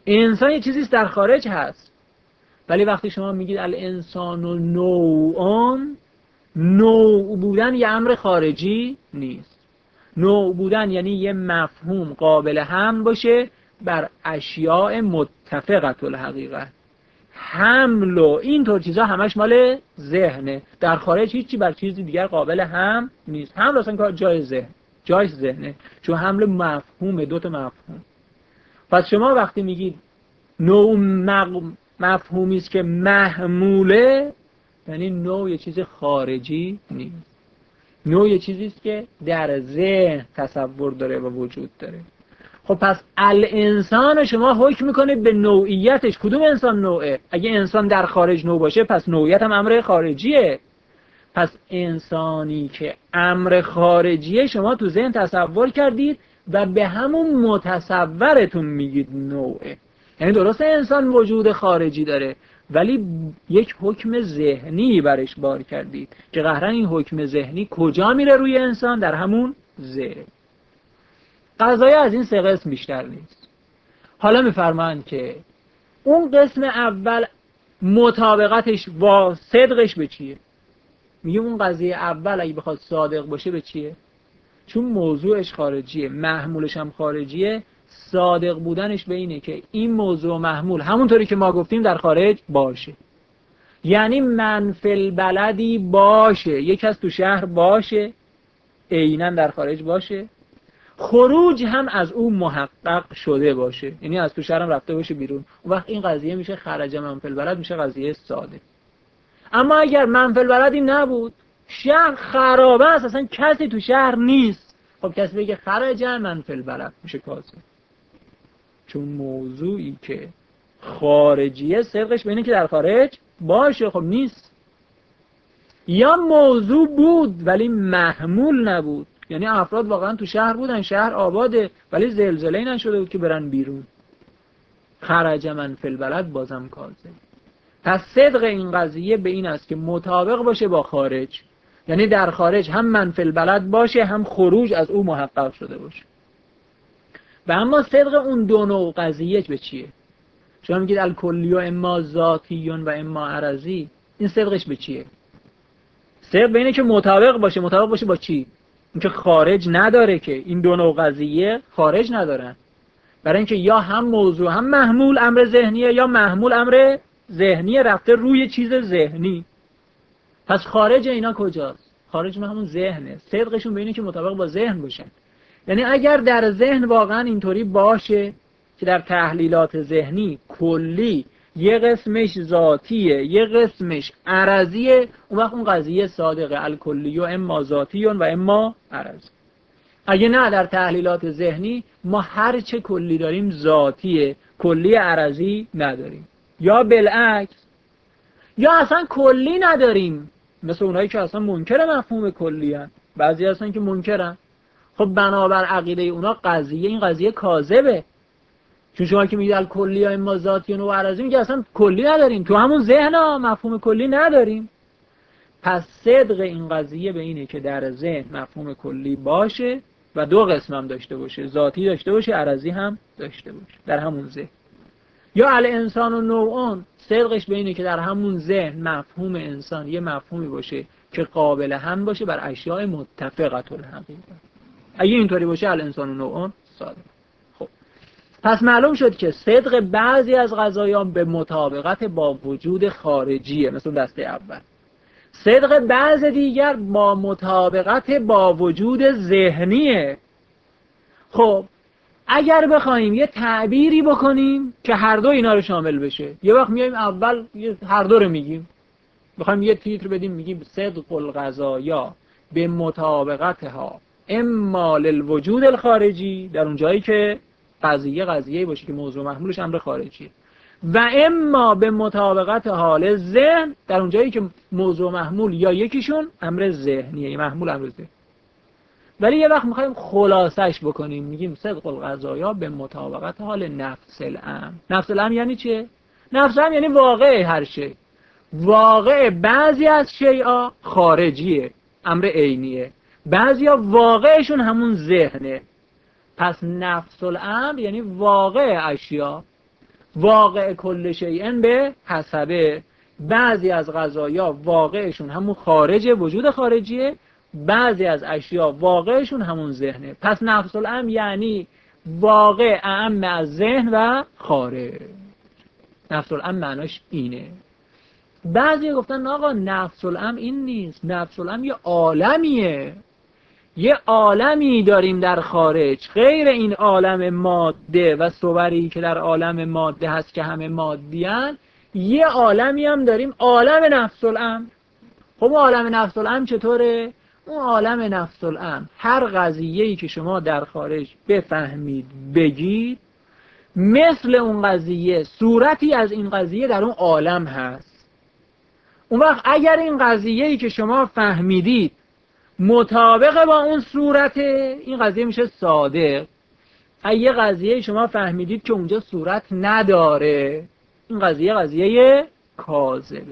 انسان یه چیزیست در خارج هست، ولی وقتی شما میگید الانسان نوعان، نوع بودن یه امر خارجی نیست. نوع بودن یعنی یه مفهوم قابل حمل باشه بر اشیاء متفقة الحقیقه. حمل و اینطور چیزا همش مال ذهنه، در خارج هیچی بر چیزی دیگر قابل حمل نیست. حمل اصلا کار جای ذهنه، چون حمل مفهوم، دوتا مفهوم. پس شما وقتی میگید نوع مفهومی است که محموله، یعنی نوع یه چیز خارجی نیست، نوع یه چیزی است که در ذهن تصور داره و وجود داره. خب پس الانسان شما حکم میکنه به نوعیتش. کدوم انسان نوعه؟ اگه انسان در خارج نوع باشه پس نوعیت هم امر خارجیه. پس انسانی که امر خارجیه شما تو ذهن تصور کردید و به همون متصورتون میگید نوعه. یعنی درسته انسان وجود خارجی داره، ولی یک حکم ذهنی برش بار کردید که قهرن این حکم ذهنی کجا میره روی انسان؟ در همون ذهن. قضایه از این 3 قسم بیشتر نیست. حالا میفرمایند که اون قسم اول مطابقتش با صدقش به چیه؟ میگه اون قضیه اول اگه بخواد صادق باشه به چیه؟ چون موضوعش خارجیه، محمولش هم خارجیه، صادق بودنش به اینه که این موضوع محمول همونطوری که ما گفتیم در خارج باشه. یعنی من فی البلدی باشه، یک کس تو شهر باشه، عیناً در خارج باشه، خروج هم از اون محقق شده باشه، یعنی از تو شهرم رفته باشه بیرون. اون وقت این قضیه میشه خرج من فی البلد، میشه قضیه صادق. اما اگر من فی البلدی نبود، شهر خرابه است، اصلا کسی تو شهر نیست، خب کسی بگه خرج من فی البلد، میشه کاذب. چون موضوعی که خارجیه صدقش به اینه که در خارج باشه، خب نیست. یا موضوع بود ولی محمول نبود، یعنی افراد واقعا تو شهر بودن، شهر آباده، ولی زلزله‌ای نشده بود که برن بیرون، خرج من فی البلد، بازم کاذب. پس صدق این قضیه به این است که مطابق باشه با خارج، یعنی در خارج هم من فی البلد باشه، هم خروج از او محقق شده باشه. و اما صدق اون دو نوع قضیه به چیه؟ شما میگید الکلی و اما ذاتی و اما عرضی، این صدقش به چیه؟ صدق به اینه که مطابق باشه. مطابق باشه با چی؟ اینکه خارج نداره، که این دو نوع قضیه خارج ندارن. برای اینکه یا هم موضوع هم محمول امر ذهنیه، یا محمول امر ذهنیه رفته روی چیز ذهنی. پس خارج اینا کجاست؟ خارج من همون ذهنه. صدقشون به اینه که مطابق با ذهن باشن. یعنی اگر در ذهن واقعا اینطوری باشه که در تحلیلات ذهنی کلی یه قسمش ذاتیه یه قسمش عرضیه، اون وقت اون قضیه صادقه، الکلی و اما ذاتی و اما عرضی. اگه نه، در تحلیلات ذهنی ما هر چه کلی داریم ذاتیه، کلی عرضی نداریم، یا بالعکس، یا اصلا کلی نداریم، مثل اونایی که اصلا منکر مفهوم کلی هستن. بعضی هستن که منکرن، خب بنابر عقیده اونا این قضیه کاذبه. چون شما که میگید الکلی اما ذاتی و عرضی، میگه اصلا کلی نداریم، تو همون ذهن مفهوم کلی نداریم. پس صدق این قضیه به اینه که در ذهن مفهوم کلی باشه و دو قسم هم داشته باشه، ذاتی داشته باشه، عرضی هم داشته باشه در همون ذهن. یا الانسان و نوعان، صدقش به اینه که در همون ذهن مفهوم انسان یه مفهومی باشه که قابل هم باشه بر اشیاء متفقة الحقیقه. اگه اینطوری باشه الانسان و نوعان صادق. خب پس معلوم شد که صدق بعضی از قضایان به مطابقت با وجود خارجیه، مثل دسته اول. صدق بعض دیگر با مطابقت با وجود ذهنیه. خب اگر بخوایم یه تعبیری بکنیم که هر دو اینا رو شامل بشه، یه وقت میایم اول هر دو رو میگیم، بخوایم یه تیتر بدیم میگیم صدق القضایا به مطابقتها اما للوجود الخارجی، در اون جایی که قضیه باشه که موضوع محمولش امر خارجیه، و اما به مطابقت حال ذهن، در اون جایی که موضوع محمول یا یکیشون امر ذهنیه، یا محمول امر ذهن. ولی یه وقت میخوایم خلاصش بکنیم، میگیم صدق القضایا به مطابقت حال نفس الامر. نفس الامر یعنی چیه؟ نفس الامر یعنی واقع هر شی. واقع بعضی از شیء خارجیه، امر عینیه، بعضیا واقعشون همون ذهنه. پس نفس الامر یعنی واقع اشیا. واقع کل شیء به حسبه. بعضی از قضایا واقعشون همون خارج وجود خارجیه، بعضی از اشیا واقعشون همون ذهنه. پس نفس الامر یعنی واقع اعم از ذهن و خارج. نفس الامر معناش اینه. بعضی گفتن آقا نفس الامر این نیست، نفس الامر یه عالمیه، یه عالمی داریم در خارج غیر این عالم ماده و صوری که در عالم ماده هست که همه مادیان، یه عالمی هم داریم عالم نفس الامر. خب عالم نفس الامر چطوره؟ اون عالم نفس الامر هر قضیه‌ای که شما در خارج بفهمید بگید، مثل اون قضیه صورتی از این قضیه در اون عالم هست. اون وقت اگر این قضیه‌ای که شما فهمیدید مطابق با اون صورت، این قضیه میشه صادق. اگه یه قضیه شما فهمیدید که اونجا صورت نداره، این قضیه کاذبه.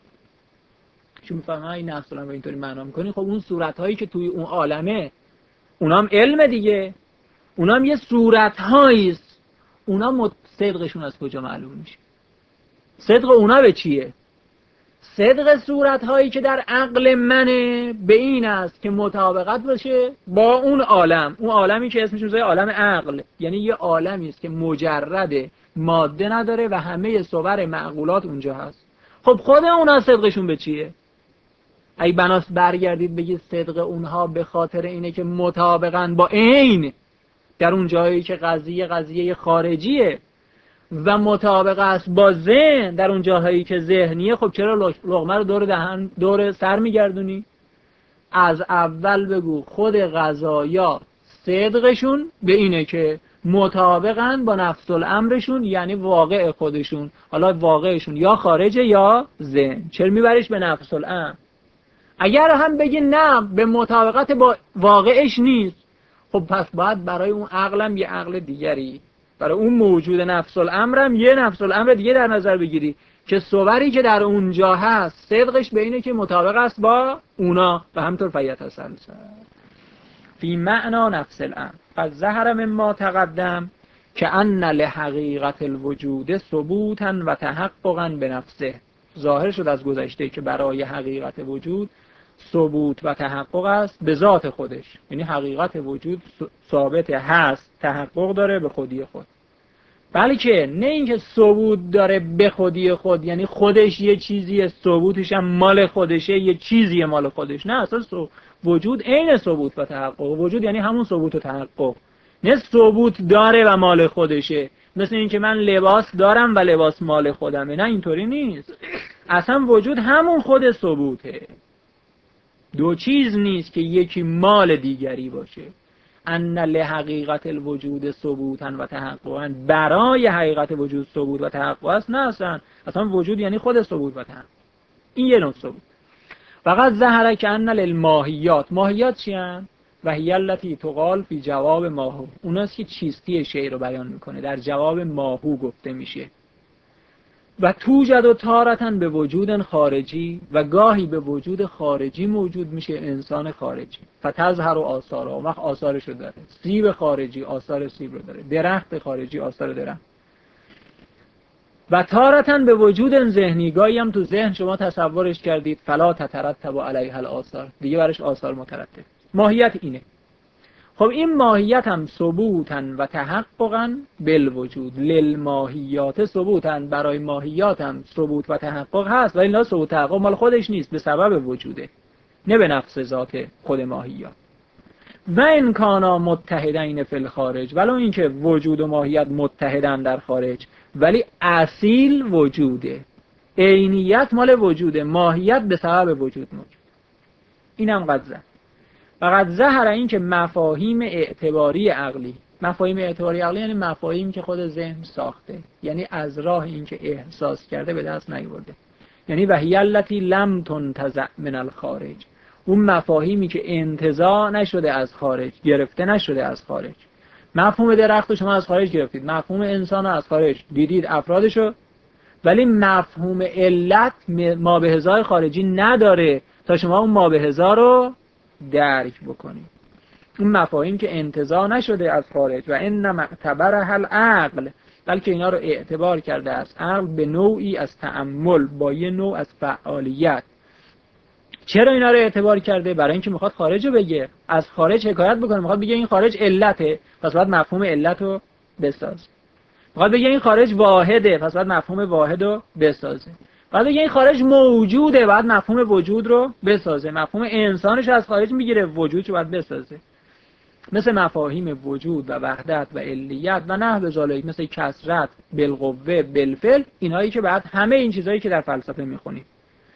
چون میفهمه این نفس الامر اینطوری معنا میکنی، خب اون صورت هایی که توی اون عالمه اونام علم دیگه، اونام یه صورت هاییست، اونا صدقشون از کجا معلوم میشه؟ صدق اونا به چیه؟ صدق صورت هایی که در عقل منه به این است که مطابقت باشه با اون عالم، اون عالمی که اسمش میذاره عالم عقل، یعنی یه عالمی است که مجرد ماده نداره و همه صور معقولات اونجا هست. خب خود اونا صدقشون به چیه؟ اگه بناس برگردید بگید صدق اونها به خاطر اینه که مطابقاً با عین در اون جایی که قضیه خارجیه و مطابق است با ذهن در اون جاهایی که ذهنیه، خب چرا لقمه رو دور سر میگردونی؟ از اول بگو خود قضایا صدقشون به اینه که مطابقاً با نفس الامرشون، یعنی واقع خودشون. حالا واقعشون یا خارجه یا ذهن، چرا میبریش به نفس الامر؟ اگر هم بگی نه به مطابقت با واقعش نیست، خب پس باید برای اون عقلم یه عقل دیگری، برای اون موجود نفس الامرم یه نفس الامر دیگه در نظر بگیری که صوری که در اونجا هست صدقش به اینه که مطابق است با اونا. و همطور فیتسلسل فی معنا نفس الامر قد ظهر مما تقدم که ان لحقیقت الوجود ثبوتا و تحققا به نفسه. ظاهر شد از گذشته که برای حقیقت وجود ثبوت و تحقق است به ذات خودش، یعنی حقیقت وجود ثابت هست، تحقق داره به خودی خود، بلکه نه اینکه ثبوت داره به خودی خود، یعنی خودش یه چیزیه، ثبوتش هم مال خودشه، یه چیزیه مال خودش. نه، اصلا وجود عین ثبوت و تحقق. وجود یعنی همون ثبوت و تحقق، نه ثبوت داره و مال خودشه، مثل اینکه من لباس دارم و لباس مال خودمه. نه، اینطوری نیست. اصلا وجود همون خود ثبوته، دو چیز نیست که یکی مال دیگری باشه. ان لحقیقت الوجود ثبوتا و تحققا، برای حقیقت وجود ثبوت و تحقق است. نه، اصلا وجود یعنی خود ثبوت و تحقق. این یه نوع ثبوت. فقط ظهر که ان للماهیات. ماهیات چی هستند؟ و هی التی تقال فی جواب ماهو. اوناست که چیستی شی رو بیان میکنه، در جواب ماهو گفته میشه. و توجد و تارتن به وجود خارجی، و گاهی به وجود خارجی موجود میشه انسان خارجی. فتظهر و آثار، و وقت آثارش رو داره. سیب خارجی آثار سیب رو داره، درخت خارجی آثار درخت. و تارتن به وجود ذهنی، گاهی هم تو ذهن شما تصورش کردید فلا تترتب علیها الاثار، دیگه برش آثار مترتب. ماهیت اینه. خب این ماهیت هم ثبوتن و تحققا بالوجود. للماهیات ثبوتن، برای ماهیات هم ثبوت و تحقق هست، ولی نه ثبوت تحقق مال خودش نیست، به سبب وجوده، نه به نفس ذات خود ماهیات. و این کانا متحدین فی الخارج، ولو اینکه وجود و ماهیت متحدن در خارج، ولی اصیل وجوده، عینیت مال وجوده، ماهیت به سبب وجود موجود. اینم قد ظهر. فقط ظهر این که مفاهیم اعتباری عقلی، مفاهیم اعتباری عقلی یعنی مفاهیم که خود ذهن ساخته، یعنی از راه این که احساس کرده به دست نیاورده، یعنی وهی التی لم تنتزع من الخارج، اون مفاهیمی که انتزاع نشده از خارج، گرفته نشده از خارج. مفهوم درخت شما از خارج گرفتید، مفهوم انسان از خارج دیدید افرادشو، ولی مفهوم علت ما به هزار خارجی نداره تا شما اون ما به هزار رو درک بکنید. اون مفاهیم که انتزاع نشده از خارج و انما اعتبرها العقل، بلکه اینا رو اعتبار کرده است عقل به نوعی از تأمل، با یه نوع از فعالیت. چرا اینا رو اعتبار کرده؟ برای اینکه میخواد خارج رو بگه، از خارج حکایت بکنه، میخواد بگه این خارج علته، پس باید مفهوم علت رو بسازه. میخواد بگه این خارج واحده، پس باید مفهوم واحد رو بسازه. بعد بگه این خارج موجوده، بعد مفهوم وجود رو بسازه. مفهوم انسانش از خارج میگیره، وجودش رو باید بسازه. مثل مفاهیم وجود و وحدت و علیت و نحو ذالک، مثل کثرت، بالقوه، بالفعل، اینهایی که بعد همه این چیزهایی که در فلسفه میخونیم.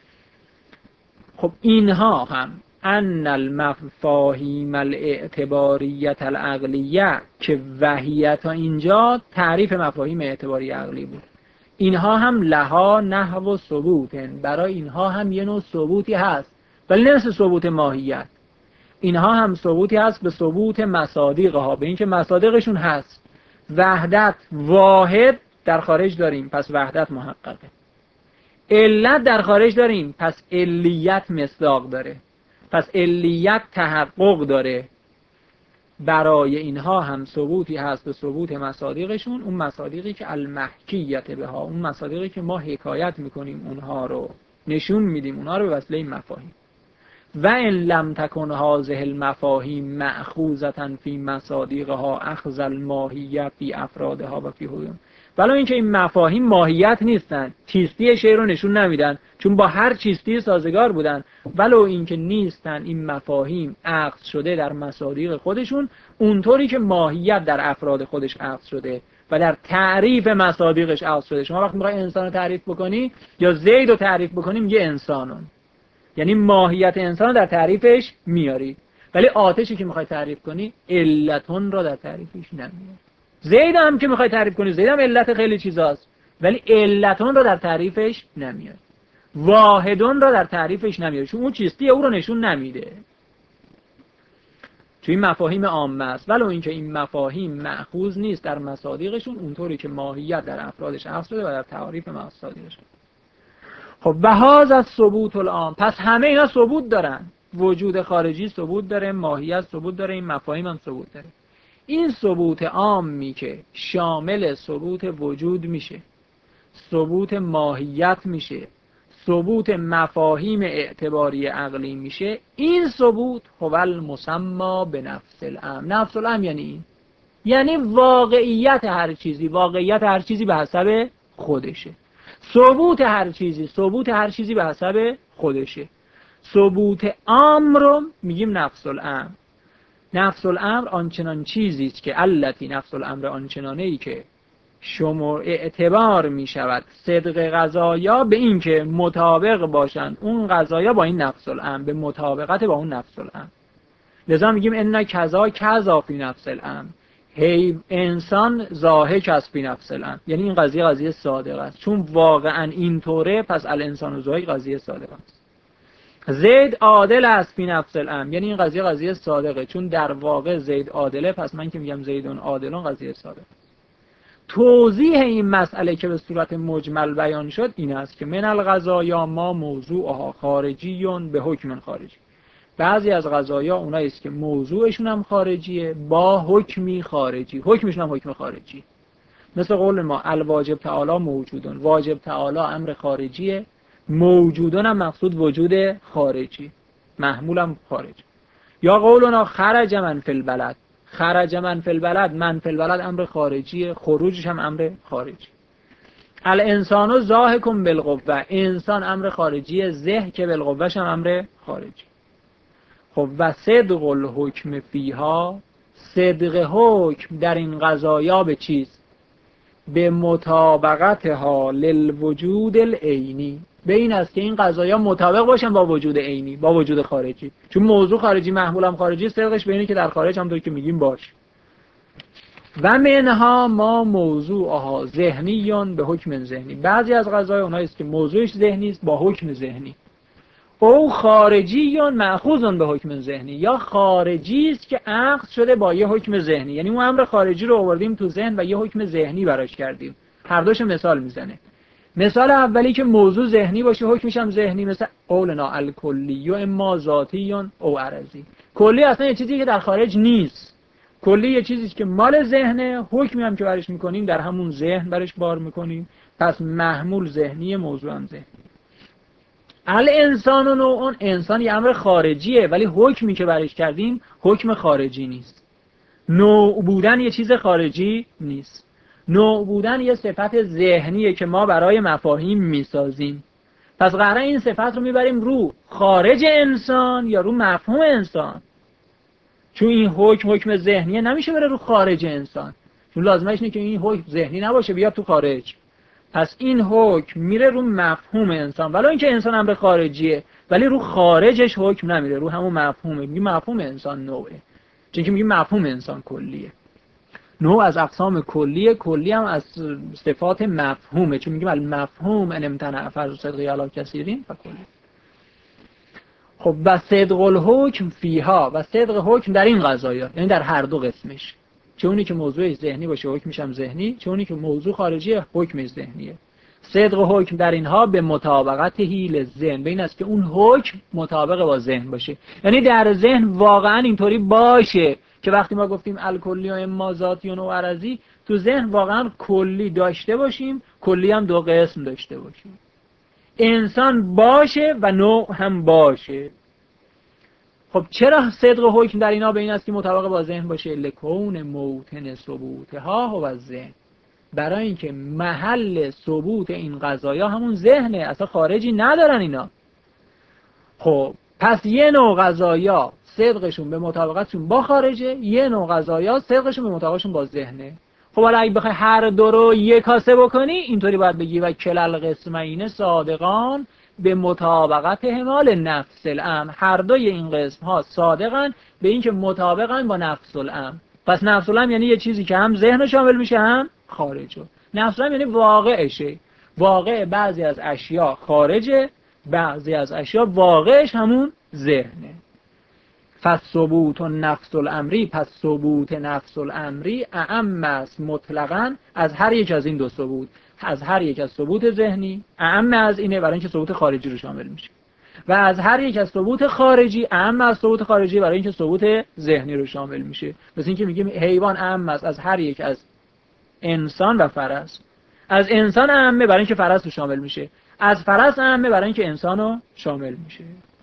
خب اینها هم ان المفاهیم الاعتباریت العقلیه که وحیه تا اینجا تعریف مفاهیم اعتباری عقلی بود، اینها هم لها نحو ثبوت، برای اینها هم یه نوع ثبوتی هست، ولی نه مثل ثبوت ماهیت. اینها هم ثبوتی هست به ثبوت مصادیقها، به اینکه مصادیقشون هست. وحدت، واحد در خارج داریم، پس وحدت محققه. علت در خارج داریم، پس علیت مصداق داره، پس علیت تحقق داره. برای اینها هم ثبوتی هست به ثبوت مصادیقشون، اون مصادیقی که المحکیت بها، اون مصادیقی که ما حکایت میکنیم، اونها رو نشون میدیم، اونها رو به وسیله این مفاهیم. و ان لم تکن هذه المفاهیم مأخوذة فی مصادیقها اخذ الماهیت فی افرادها و فی حدودها، ولی اینکه این مفاهیم ماهیت نیستن، چیستی شی رو نشون نمیدن، چون با هر چیستی سازگار بودن، ولو اینکه نیستن این مفاهیم اخذ شده در مصادیق خودشون اونطوری که ماهیت در افراد خودش اخذ شده و در تعریف مصادیقش اخذ شده. شما وقتی میخوای انسان رو تعریف بکنی یا زید رو تعریف بکنی میگه انسانون، یعنی ماهیت انسان رو در تعریفش میاری، ولی آتشی که میخوای تعریف کنی علتون رو در تعریفش نمیاری. زید هم که میخوای تعریف کنی، زید هم علت خیلی چیزاست، ولی علتون رو در تعریفش نمیاری، واحدون رو در تعریفش نمیاری، چون اون چیستی او رو نشون نمیده. چون این مفاهیم عامه است، ولو اینکه این مفاهیم مأخوذ نیست در مصادیقشون اونطوری که ماهیت در افرادش اخذ شده و در تعریف مصادیقش. خب و هذا الثبوت العام، پس همه اینا ثبوت دارن، وجود خارجی ثبوت داره، ماهیت ثبوت داره، این مفاهیم هم ثبوت داره. این ثبوت عامی که شامل ثبوت وجود میشه، ثبوت ماهیت میشه، ثبوت مفاهیم اعتباری عقلی میشه، این ثبوت هو المسمى به نفس الامر. نفس الامر یعنی این، یعنی واقعیت هر چیزی، واقعیت هر چیزی به حسب خودشه. ثبوت هر چیزی، ثبوت هر چیزی به حسب خودشه. ثبوت امر رو میگیم نفس الامر. نفس الامر آنچنان چیزی است که التی، نفس الامر آنچنانه‌ای که شما اعتبار می شود صدق قضایا به این که مطابق باشند اون قضایا با این نفس الامر، به مطابقت با اون نفس الامر. لذا میگیم ان کذا کذا فی نفس الامر، هی انسان ضاحک است فی نفس الامر، یعنی این قضیه صادق است، چون واقعا اینطوره پس الانسان ضاحک قضیه صادق است. زید عادل است فی نفس الامر، یعنی این قضیه صادقه، چون در واقع زید عادله، پس من که میگم زیدون عادلون قضیه صادقه. توضیح این مسئله که به صورت مجمل بیان شد این است که من القضایا ما موضوعها خارجیون به حکم خارجی، بعضی از قضایا اونایی است که موضوعشون هم خارجیه با حکمی خارجی، حکمشون هم حکم خارجی. مثل قول ما الواجب تعالی موجودون، واجب تعالی امر خارجیه، موجودون هم مقصود وجود خارجی، محمول هم خارجی. یا قولنا خرج من فی البلد، خرج من فی البلد، من فی البلد امر خارجیه، خروجش هم امر خارجی. الانسان ضاحک بالقوه، انسان امر خارجیه، ذه که بالقوهش هم امر خارجی. خب و صدق الحکم فیها، صدق حکم در این قضایا به چیست؟ به مطابقتها للوجود العینی، به این است که این قضایا مطابق باشن با وجود عینی، با وجود خارجی، چون موضوع خارجی محمول هم خارجی، صدقش به اینه که در خارج هم طور که میگیم باش. و منها ما موضوعها ذهنیون به حکم ذهنی، بعضی از قضایا اونایی است که موضوعش ذهنی است با حکم ذهنی. او خارجیون مأخوذون به حکم ذهنی، یا خارجی است که اخذ شده با یه حکم ذهنی، یعنی اون امر خارجی رو آوردیم تو ذهن و یه حکم ذهنی براش کردیم. هر دوش مثال میزنه. مثال اولی که موضوع ذهنی باشه حکمش هم ذهنی، مثل قولنا الکلی و اما ذاتی او عرضی. کلی اصلا یه چیزی که در خارج نیست، کلی یه چیزی که مال ذهنه، حکمی هم که برش میکنیم در همون ذهن برش بار میکنیم، پس محمول ذهنی، موضوع هم ذهنی. الانسان و نوع، انسان یه امر خارجیه ولی حکمی که برش کردیم حکم خارجی نیست. نوع بودن یه چیز خارجی نیست. نوع بودن یه صفت ذهنیه که ما برای مفاهیم میسازیم. پس قراره این صفت رو میبریم رو خارج انسان یا رو مفهوم انسان. چون این حکم ذهنیه نمیشه بره رو خارج انسان، چون لازمش اینه که این حکم ذهنی نباشه بیاد تو خارج. پس این حکم میره رو مفهوم انسان، ولی اینکه انسان امر خارجیه ولی رو خارجش حکم نمیره، رو همون مفهومه. میگیم مفهوم انسان نوعه، چون که میگیم مفهوم انسان کلیه. نوع از اقسام کلیه، کلی هم از صفات مفهومه، چون میگیم المفهوم ان امتنع فرض صدقی علی کثیرین فکلی. خب و صدق الحکم فیها، و صدق حکم در این قضایا، یعنی در هر دو قسمش، چه اونی که موضوع ذهنی باشه حکمش هم ذهنی، چه اونی که موضوع خارجیه حکمش ذهنیه. صدق حکم در اینها به مطابقت حیل ذهن، به این است که اون حکم مطابق با ذهن باشه، یعنی در ذهن واقعا اینطوری باشه که وقتی ما گفتیم الکلی و اما ذاتی و نوع عرضی، تو ذهن واقعا کلی داشته باشیم، کلی هم دو قسم داشته باشیم، انسان باشه و نوع هم باشه. خب چرا صدق حکم در اینا به این است که مطابق با ذهن باشه؟ لکون موطن ثبوتها و ذهن، برای اینکه محل ثبوت این قضایا همون ذهنه، اصلا خارجی ندارن اینا. خب پس یه نوع قضایا صدقشون به مطابقتشون با خارجه، یه نوع قضایا صدقشون به مطابقتشون با ذهنه. خب حالا اگه بخوای هر دو رو یک کاسه بکنی اینطوری باید بگی و کلل قسمین صادقان به مطابقت همال نفس الامر، هر دوی این قسم ها صادقن به اینکه مطابقن با نفس الامر. پس نفس الامر یعنی یه چیزی که هم ذهن شامل میشه هم خارجه. نفس الامر یعنی واقعشه، واقع بعضی از اشیاء خارجه، بعضی از اشیاء واقعش همون ذهنه. پس ثبوت نفس الامری، پس ثبوت نفس الامری اعم است مطلقاً از هر یک از این دو ثبوت، از هر یک از ثبوت ذهنی اعم از اینه برای اینکه ثبوت خارجی رو شامل میشه، و از هر یک از ثبوت خارجی اعم از ثبوت خارجی برای اینکه ثبوت ذهنی رو شامل میشه. مثل اینکه میگیم حیوان اعم است از هر یک از انسان و فرس، از انسان اعمه برای اینکه فرس رو شامل میشه، از فرس اعمه برای اینکه انسان رو شامل میشه.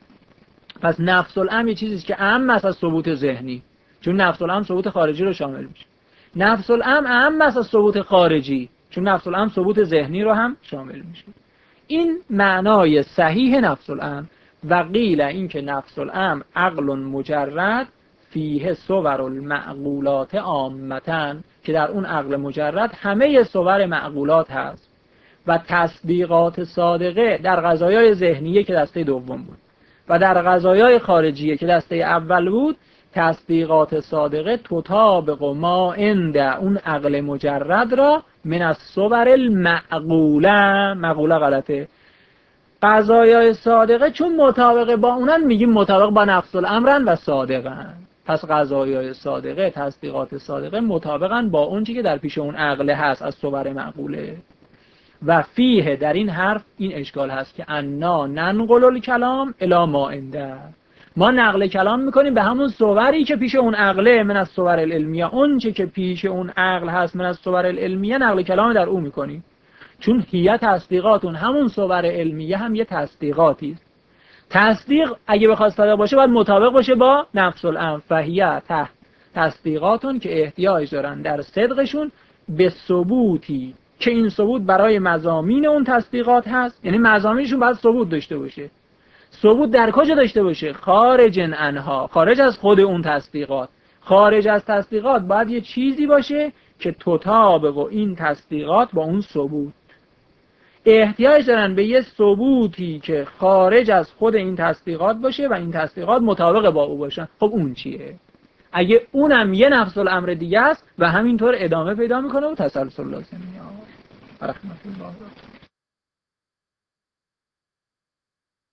پس نفس الامر یه چیزیست که اعم است از ثبوت ذهنی، چون نفس الامر ثبوت خارجی رو شامل میشه. نفس الامر اعم است از ثبوت خارجی، چون نفس الامر ثبوت ذهنی رو هم شامل میشه. این معنای صحیح نفس الامر. و قیل این که نفس الامر عقل مجرد فیه صور المعقولات عامةً، که در اون عقل مجرد همه صور معقولات هست، و تصدیقات صادقه در قضایای ذهنیه که دسته دوم بود، و در قضایای خارجیه که دسته اول بود تصدیقات صادقه تطابق ما عند اون عقل مجرد را من الصور المعقوله، معقوله غلطه، قضایای صادقه چون مطابق با اونن میگیم مطابق با نفس الامرن و صادقن. پس قضایای صادقه، تصدیقات صادقه مطابقن با اون چی که در پیش اون عقل هست از صور معقوله. و فیه در این حرف این اشکال هست که انا ننقل الکلام الی ما عنده، ما نقل کلام میکنیم به همون صوری که پیش اون عقله من از صور العلمیه، اون چه که پیش اون عقل هست من از صور العلمیه نقل کلام در اون میکنیم، چون هیئت تصدیقاتون همون صور علمیه هم یه تصدیقاتی است. تصدیق اگه بخواد صادق باشه باید مطابق باشه با نفس الامر، فهیه تصدیقاتون که احتیاج دارن در صدقشون به ثبوتی که این ثبوت برای مضامین اون تصدیقات هست، یعنی مضامینشون باید ثبوت داشته باشه. ثبوت در کجا داشته باشه؟ خارج انها، خارج از خود اون تصدیقات. خارج از تصدیقات باید یه چیزی باشه که تطابق و این تصدیقات با اون ثبوت. احتیاج دارن به یه ثبوتی که خارج از خود این تصدیقات باشه و این تصدیقات مطابق با او باشن. خب اون چیه؟ اگه اونم یه نفس الامر دیگه است و همینطور ادامه پیدا میکنه و تسلسل لازم میاد. رحمت الله.